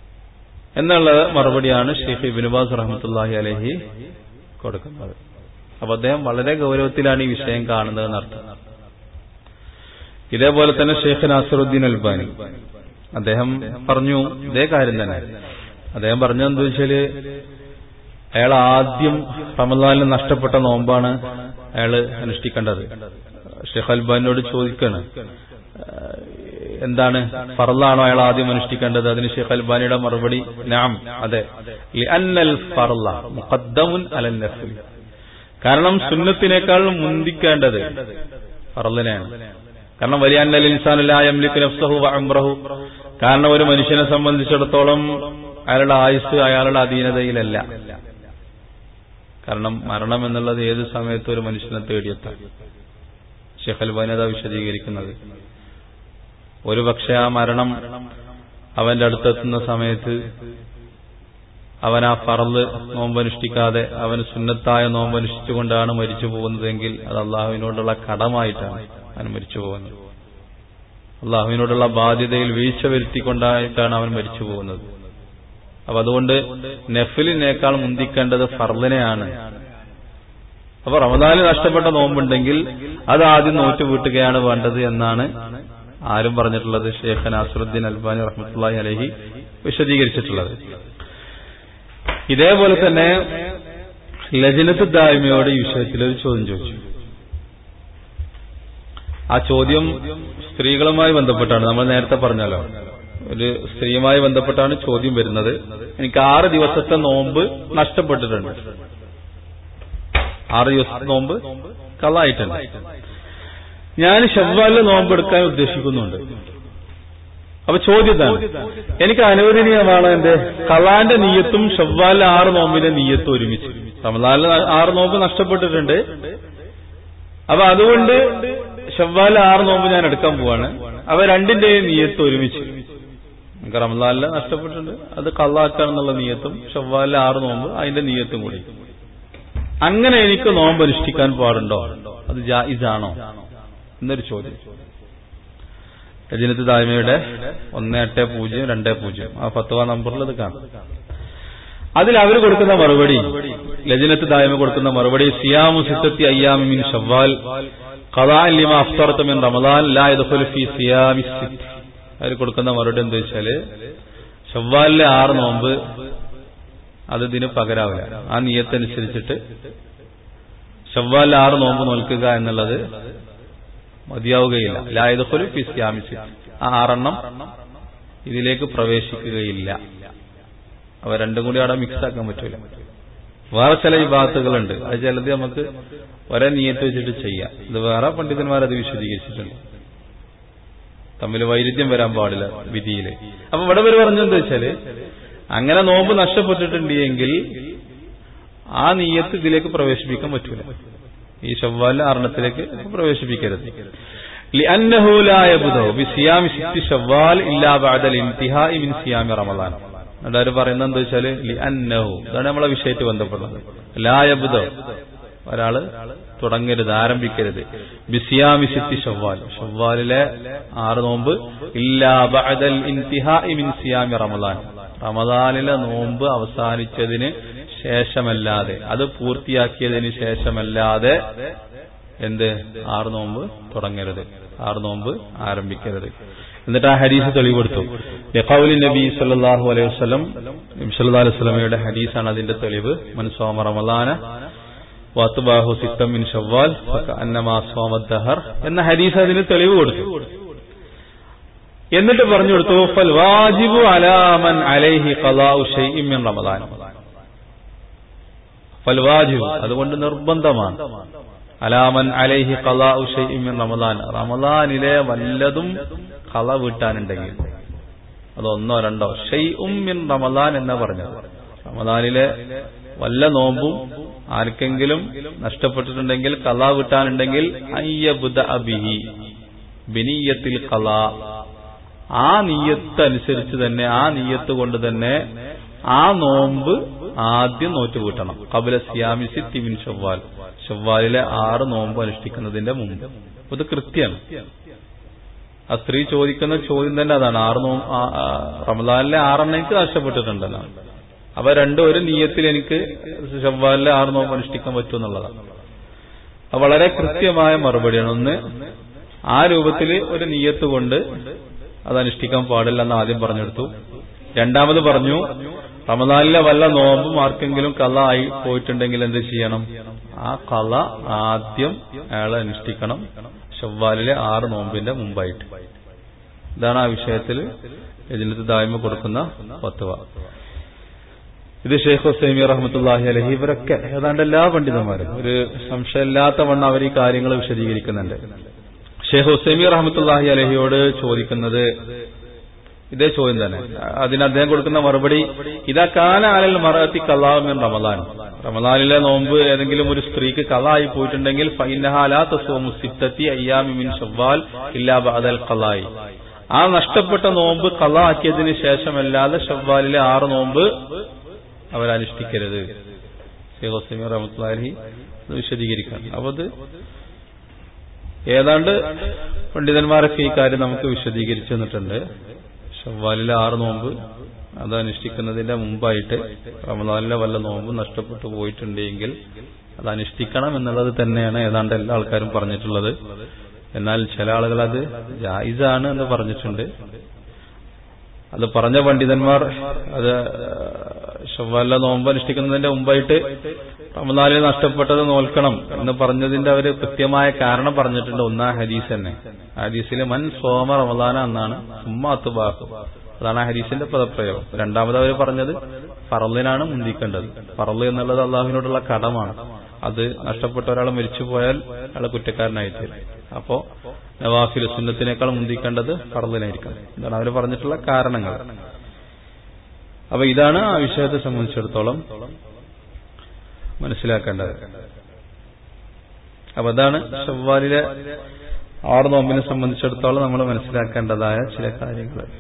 എന്നുള്ള മറുപടിയാണ് ഷെയ്ഖ് ഇബ്നു ബാസ് റഹ്മത്തുള്ളാഹി അലൈഹി കൊടുക്കുന്നത്. അപ്പൊ അദ്ദേഹം വളരെ ഗൗരവത്തിലാണ് ഈ വിഷയം കാണുന്നതെന്ന് അർത്ഥം. ഇതേപോലെ തന്നെ ഷെയ്ഖ് നാസിറുദ്ദീൻ അൽബാനി അദ്ദേഹം പറഞ്ഞു ഇതേ കാര്യം തന്നെ. അദ്ദേഹം പറഞ്ഞതെന്താ വെച്ചാല് അയാൾ ആദ്യം റമദാനിൽ നഷ്ടപ്പെട്ട നോമ്പാണ് അയാൾ അനുഷ്ഠിക്കേണ്ടത്. ഷെയ്ഖ് അൽബാനിയോട് ചോദിക്കാണ് എന്താണ് ഫർളാണോ അയാൾ ആദ്യം അനുഷ്ഠിക്കേണ്ടത്? അതിന് ഷെയ്ഖ് അൽബാനിയുടെ മറുപടി നഅം, അതെ, ലിഅന്നൽ ഫർള മുഖദ്ദമുൻ അലൻ നഫ്ൽ, കാരണം സുന്നത്തിനേക്കാൾ മുന്തിക്കേണ്ടത് ഫർളിനെയാണ്. കാരണം വലിയ അന്നൽ ഇൻസാനു ലാ യംലികു നഫ്സഹു വ ഉംറഹു, കാരണം ഒരു മനുഷ്യനെ സംബന്ധിച്ചിടത്തോളം അയാളുടെ ആയുസ് അയാളുടെ അധീനതയിലല്ല. കാരണം മരണം എന്നുള്ളത് ഏത് സമയത്തും ഒരു മനുഷ്യനെ തേടിയെത്താം. ഷെയ്ഖ് അൽബാനി അതാ വിശദീകരിക്കുന്നത്. ഒരു പക്ഷെ ആ മരണം അവന്റെ അടുത്തെത്തുന്ന സമയത്ത് അവൻ ആ ഫർള് നോമ്പനുഷ്ഠിക്കാതെ അവന് സുന്നത്തായ നോമ്പനുഷ്ഠിച്ചുകൊണ്ടാണ് മരിച്ചു പോകുന്നതെങ്കിൽ അത് അള്ളാഹുവിനോടുള്ള കടമായിട്ടാണ് അവൻ മരിച്ചു പോകുന്നത്. അള്ളാഹുവിനോടുള്ള ബാധ്യതയിൽ വീഴ്ച വരുത്തിക്കൊണ്ടായിട്ടാണ് അവൻ മരിച്ചു പോകുന്നത്. അപ്പൊ അതുകൊണ്ട് നഫ്ലിനേക്കാൾ മുന്തിക്കേണ്ടത് ഫർളിനെയാണ്. അപ്പൊ റമദാനിൽ നഷ്ടപ്പെട്ട നോമ്പുണ്ടെങ്കിൽ അത് ആദ്യം നോറ്റ് വീട്ടുകയാണ് വേണ്ടത് എന്നാണ് ആരും പറഞ്ഞിട്ടുള്ളത്? ഷെയ്ഖ് നാസിറുദ്ദീൻ അൽബാനി റഹ്മത്തുള്ളാഹി അലൈഹി വിശദീകരിച്ചിട്ടുള്ളത്. ഇതേപോലെ തന്നെ ലജ്നത്ത് ദായിമയോട് ഈ വിഷയത്തിൽ ഒരു ചോദ്യം ചോദിച്ചു. ആ ചോദ്യം സ്ത്രീകളുമായി ബന്ധപ്പെട്ടാണ്. നമ്മൾ നേരത്തെ പറഞ്ഞല്ലോ, ഒരു സ്ത്രീയുമായി ബന്ധപ്പെട്ടാണ് ചോദ്യം വരുന്നത്. എനിക്ക് ആറ് ദിവസത്തെ നോമ്പ് നഷ്ടപ്പെട്ടിട്ടുണ്ട്, ആറ് ദിവസത്തെ നോമ്പ് കളായിട്ടുണ്ട്. ഞാൻ ശവ്വാലിലെ നോമ്പ് എടുക്കാൻ ഉദ്ദേശിക്കുന്നുണ്ട്. അപ്പൊ ചോദ്യത്താണ്, എനിക്ക് അനുവദനീയമാണ് എന്റെ കളാന്റെ നീയത്തും ശവ്വാലിലെ ആറ് നോമ്പിന്റെ നീയത്തും ഒരുമിച്ച്? റമദാനിലെ ആറ് നോമ്പ് നഷ്ടപ്പെട്ടിട്ടുണ്ട്, അപ്പൊ അതുകൊണ്ട് ശവ്വാലിലെ ആറ് നോമ്പ് ഞാൻ എടുക്കാൻ പോവാണ്. അവ രണ്ടിന്റെയും നീയത്ത് ഒരുമിച്ച്, നമുക്ക് റമദാനിലെ നഷ്ടപ്പെട്ടിട്ടുണ്ട്, അത് കളാക്കാണെന്നുള്ള നീയത്തും ശവ്വാലിലെ ആറ് നോമ്പ് അതിന്റെ നീയത്തും കൂടി. അങ്ങനെ എനിക്ക് നോമ്പ് അനുഷ്ഠിക്കാൻ പാടുണ്ടോ? അത് ജായിസാണോ എന്നൊരു ചോദ്യം. ലജ്നത്ത് ദായിമയുടെ ഒന്ന് എട്ട് പൂജ്യം രണ്ട് പൂജ്യം ആ ഫത്വ നമ്പറിൽ അത് കാണാം. അതിൽ അവർ കൊടുക്കുന്ന മറുപടി, ലജ്നത്ത് ദായിമ കൊടുക്കുന്ന മറുപടി, സിയാമു സിത്തത്തി അയ്യാമി മിൻ ശവ്വാൽ ഖദാഅൻ ലിമാ അഫ്തറത മിൻ റമദാൻ ലാ യദ്ഖുലു ഫീ സിയാമി സിത്ത്. അവർ കൊടുക്കുന്ന മറുപടി എന്താ വെച്ചാല്, ശവ്വാലിലെ ആറ് നോമ്പ് അത് ഇതിന് പകരാവില്ല. ആ നിയത്തനുസരിച്ചിട്ട് ശവ്വാലിലെ ആറ് നോമ്പ് നോൽക്കുക എന്നുള്ളത് മതിയാവുകയില്ല. ലാ യദ്ഖുലു ഫീ സിയാമി സിത്ത്, ആ ആറെണ്ണം ഇതിലേക്ക് പ്രവേശിക്കുകയില്ല. അവ രണ്ടും കൂടി അവിടെ മിക്സ് ആക്കാൻ പറ്റൂല. വേറെ ചില വിഭാഗത്തുകളുണ്ട്, അത് ചിലത് നമുക്ക് ഒരേ നിയത്ത് വെച്ചിട്ട് ചെയ്യാം. ഇത് വേറെ പണ്ഡിതന്മാരത് വിശദീകരിച്ചിട്ടുണ്ട്. തമ്മിൽ വൈരുദ്ധ്യം വരാൻ പാടില്ല വിധിയില്. അപ്പൊ ഇവിടെ വരെ പറഞ്ഞെന്താ വെച്ചാല്, അങ്ങനെ നോമ്പ് നഷ്ടപ്പെട്ടിട്ടുണ്ട് എങ്കിൽ ആ നിയത്ത് ഇതിലേക്ക് പ്രവേശിപ്പിക്കാൻ പറ്റൂല, ഈ ശവ്വാലിലെ ആറെണ്ണത്തിലേക്ക് പ്രവേശിപ്പിക്കരുത്. ലിഅന്നഹു ലാ യബ്ദഉ ബിസിയാമി സിത്തി ശവ്വാൽ ഇല്ലാ ബഅദൽ ഇൻതിഹാഇ മിൻ സിയാമി റമളാൻ. അതായത് പറയുന്നത് എന്താ വെച്ചാല്, ലിഅന്നഹു, ഇതാണ് നമ്മളെ വിഷയത്തിൽ ബന്ധപ്പെടുന്നത്. ലാ യബ്ദഉ, ഒരാള് തുടങ്ങരുത്, ആരംഭിക്കരുത്, ബിസിയാമി സിത്തി ശവ്വാൽ, ശവ്വാലിലെ ആറ് നോമ്പ്, ഇല്ലാ ബഅദൽ ഇൻതിഹാഇ മിൻ സിയാമി റമളാൻ, റമളാനിലെ നോമ്പ് അവസാനിച്ചതിന് ശേഷമല്ലാതെ, അത് പൂർത്തിയാക്കിയതിന് ശേഷമല്ലാതെ എന്ത് ആറ് നോമ്പ് തുടങ്ങരുത്, ആറ് നോമ്പ് ആരംഭിക്കരുത്. എന്നിട്ട് ആ ഹദീസ് തെളിവെടുത്തു. ഖൗലി നബി സല്ലല്ലാഹു അലൈഹി വസല്ലം, നബി സല്ലല്ലാഹു അലൈഹി വസല്ലമയുടെ ഹദീസാണ് അതിന്റെ തെളിവ്. മൻ സ്വമ റമളാന വഅത്ബാഹു സിത്തൻ മിൻ ശവ്വാൽ ഫകഅന്നമാ സ്വമ ദഹർ എന്ന ഹദീസ് അതിന് തെളിവ് കൊടുത്തു. എന്നിട്ട് പറഞ്ഞു കൊടുത്തു, ഫൽ വാജിബു അലാ മൻ അലൈഹി ഖളാഉ ശൈഇൻ മിൻ റമളാൻ, ഫൽ വാജിബു, അതുകൊണ്ട് നിർബന്ധമാണ്, അലാമൻ അലൈഹി ഖളാഉ ശൈഇൻ മിൻ റമളാൻ, റമളാനിലെ വല്ലതും ഖള വീട്ടാനുണ്ടെങ്കിൽ, അതൊന്നോ രണ്ടോ, ശൈഉം മിൻ റമളാൻ എന്നാ പറഞ്ഞത്. റമളാനിലെ വല്ല നോമ്പും ആർക്കെങ്കിലും നഷ്ടപ്പെട്ടിട്ടുണ്ടെങ്കിൽ, ഖള വീട്ടാനുണ്ടെങ്കിൽ, അയ്യബ്ദഅ ബിഹി ബിനിയ്യത്തിൽ ഖള, ആ നിയ്യത്ത് അനുസരിച്ച് തന്നെ, ആ നിയ്യത്ത് കൊണ്ട് തന്നെ ആ നോമ്പ് ആദ്യം നോറ്റ് വീട്ടണം. ഖബല സിയാമി സിത്തി മിൻ ശവ്വാൽ, ശവ്വാലിലെ ആറ് നോമ്പ് അനുഷ്ഠിക്കുന്നതിന്റെ മുമ്പ്. ഇത് കൃത്യമാണ്. ആ സ്ത്രീ ചോദിക്കുന്ന ചോദ്യം തന്നെ അതാണ്, ആറ് നോമ്പ് റമളാനിലെ ആറെണ്ണം എനിക്ക് നഷ്ടപ്പെട്ടിട്ടുണ്ടെന്നാണ്. അപ്പൊ രണ്ടും ഒരു നിയ്യത്തിൽ എനിക്ക് ശവ്വാലിലെ ആറ് നോമ്പ് അനുഷ്ഠിക്കാൻ പറ്റുമെന്നുള്ളതാണ്. വളരെ കൃത്യമായ മറുപടിയാണ്. ഒന്ന്, ആ രൂപത്തിൽ ഒരു നിയ്യത്ത് കൊണ്ട് അത് അനുഷ്ഠിക്കാൻ പാടില്ല എന്ന് ആദ്യം പറഞ്ഞെടുത്തു. രണ്ടാമത് പറഞ്ഞു, റമദാനിലെ വല്ല നോമ്പും ആർക്കെങ്കിലും കള ആയി പോയിട്ടുണ്ടെങ്കിൽ എന്ത് ചെയ്യണം? ആ കള ആദ്യം അയാൾ അനുഷ്ഠിക്കണം, ശവ്വാലിലെ ആറ് നോമ്പിന്റെ മുമ്പായിട്ട്. ഇതാണ് ആ വിഷയത്തിൽ ഇതിനകത്ത് ദായ്മ കൊടുക്കുന്ന ഫത്വ. ഇത് ഷെയ്ഖ് ഉസൈമി റഹ്മത്തുള്ളാഹി അലൈഹി ഇവരൊക്കെ ഏതാണ്ട് എല്ലാ പണ്ഡിതന്മാരും ഒരു സംശയമില്ലാത്ത വണ്ണം അവർ ഈ കാര്യങ്ങൾ വിശദീകരിക്കുന്നുണ്ട്. ഷെയ്ഖ് ഉസൈമി റഹ്മത്തുള്ളാഹി അലൈഹിയോട് ചോദിക്കുന്നത് ഇതേ ചോദ്യം തന്നെ. അതിന് അദ്ദേഹം കൊടുക്കുന്ന മറുപടി, ഇതാ കാന അലൽ മറഅത്തി ഖളാഉ മിൻ റമദാൻ, റമദാനിലെ നോമ്പ് ഏതെങ്കിലും ഒരു സ്ത്രീക്ക് ഖള ആയി പോയിട്ടുണ്ടെങ്കിൽ ഫഇന്നഹാ ലാ തസൂമു സിത്തത്തി അയ്യാമി മിൻ ശവ്വാൽ ഇല്ലാ ബഅദൽ ഖളാഇ, ആ നഷ്ടപ്പെട്ട നോമ്പ് ഖള ആക്കിയതിന് ശേഷമല്ലാതെ ശവ്വാലിലെ ആറ് നോമ്പ് അവരനുഷ്ഠിക്കരുത്. ഷെയ്ഖ് ഉസൈമി റഹ്മത്തുള്ളാഹി അലൈഹി വിശദീകരിക്കണം. അപ്പൊ അത് ഏതാണ്ട് പണ്ഡിതന്മാരൊക്കെ ഈ കാര്യം നമുക്ക് വിശദീകരിച്ചു തന്നിട്ടുണ്ട്. ശവ്വാലിലെ ആറ് നോമ്പ് അത് അനുഷ്ഠിക്കുന്നതിന്റെ മുമ്പായിട്ട് റമദാനിലെ വല്ല നോമ്പ് നഷ്ടപ്പെട്ടു പോയിട്ടുണ്ടെങ്കിൽ അത് അനുഷ്ഠിക്കണം എന്നുള്ളത് തന്നെയാണ് ഏതാണ്ട് എല്ലാ ആൾക്കാരും പറഞ്ഞിട്ടുള്ളത്. എന്നാൽ ചില ആളുകൾ അത് ജായിസാണ് എന്ന് പറഞ്ഞിട്ടുണ്ട്. അത് പറഞ്ഞ പണ്ഡിതന്മാർ അത് ശവ്വാലിലെ നോമ്പ് അനുഷ്ഠിക്കുന്നതിന്റെ മുമ്പായിട്ട് റമദാനിൽ നഷ്ടപ്പെട്ടത് നോൽക്കണം എന്ന് പറഞ്ഞതിന്റെ അവര് കൃത്യമായ കാരണം പറഞ്ഞിട്ടുണ്ട്. ഒന്നാ ഹദീസ് തന്നെ, ഹദീസിലെ മൻ സോമ റമദാന എന്നാണ്, സുമ്മാത്ത് ബാഹു, അതാണ് ആ ഹദീസിന്റെ പദപ്രയോഗം. രണ്ടാമത് അവർ പറഞ്ഞത് ഫറളിനാണ് മുന്തിക്കേണ്ടത്. ഫറള് എന്നുള്ളത് അള്ളാഹുവിനോടുള്ള കടമാണ്. അത് നഷ്ടപ്പെട്ട ഒരാൾ മരിച്ചു പോയാൽ അയാൾ കുറ്റക്കാരനായിട്ട്. അപ്പോ നവാഫിൽ സുന്നത്തിനേക്കാൾ മുന്തിക്കേണ്ടത് ഫറളിനായിരിക്കും. ഇതാണ് അവർ പറഞ്ഞിട്ടുള്ള കാരണങ്ങൾ. അപ്പൊ ഇതാണ് ആ വിഷയത്തെ സംബന്ധിച്ചിടത്തോളം മനസ്സിലാക്കേണ്ടത്. അപ്പൊ അതാണ് ശവ്വാലിലെ ആറ് നോമ്പിനെ സംബന്ധിച്ചിടത്തോളം നമ്മൾ മനസ്സിലാക്കേണ്ടതായ ചില കാര്യങ്ങൾ.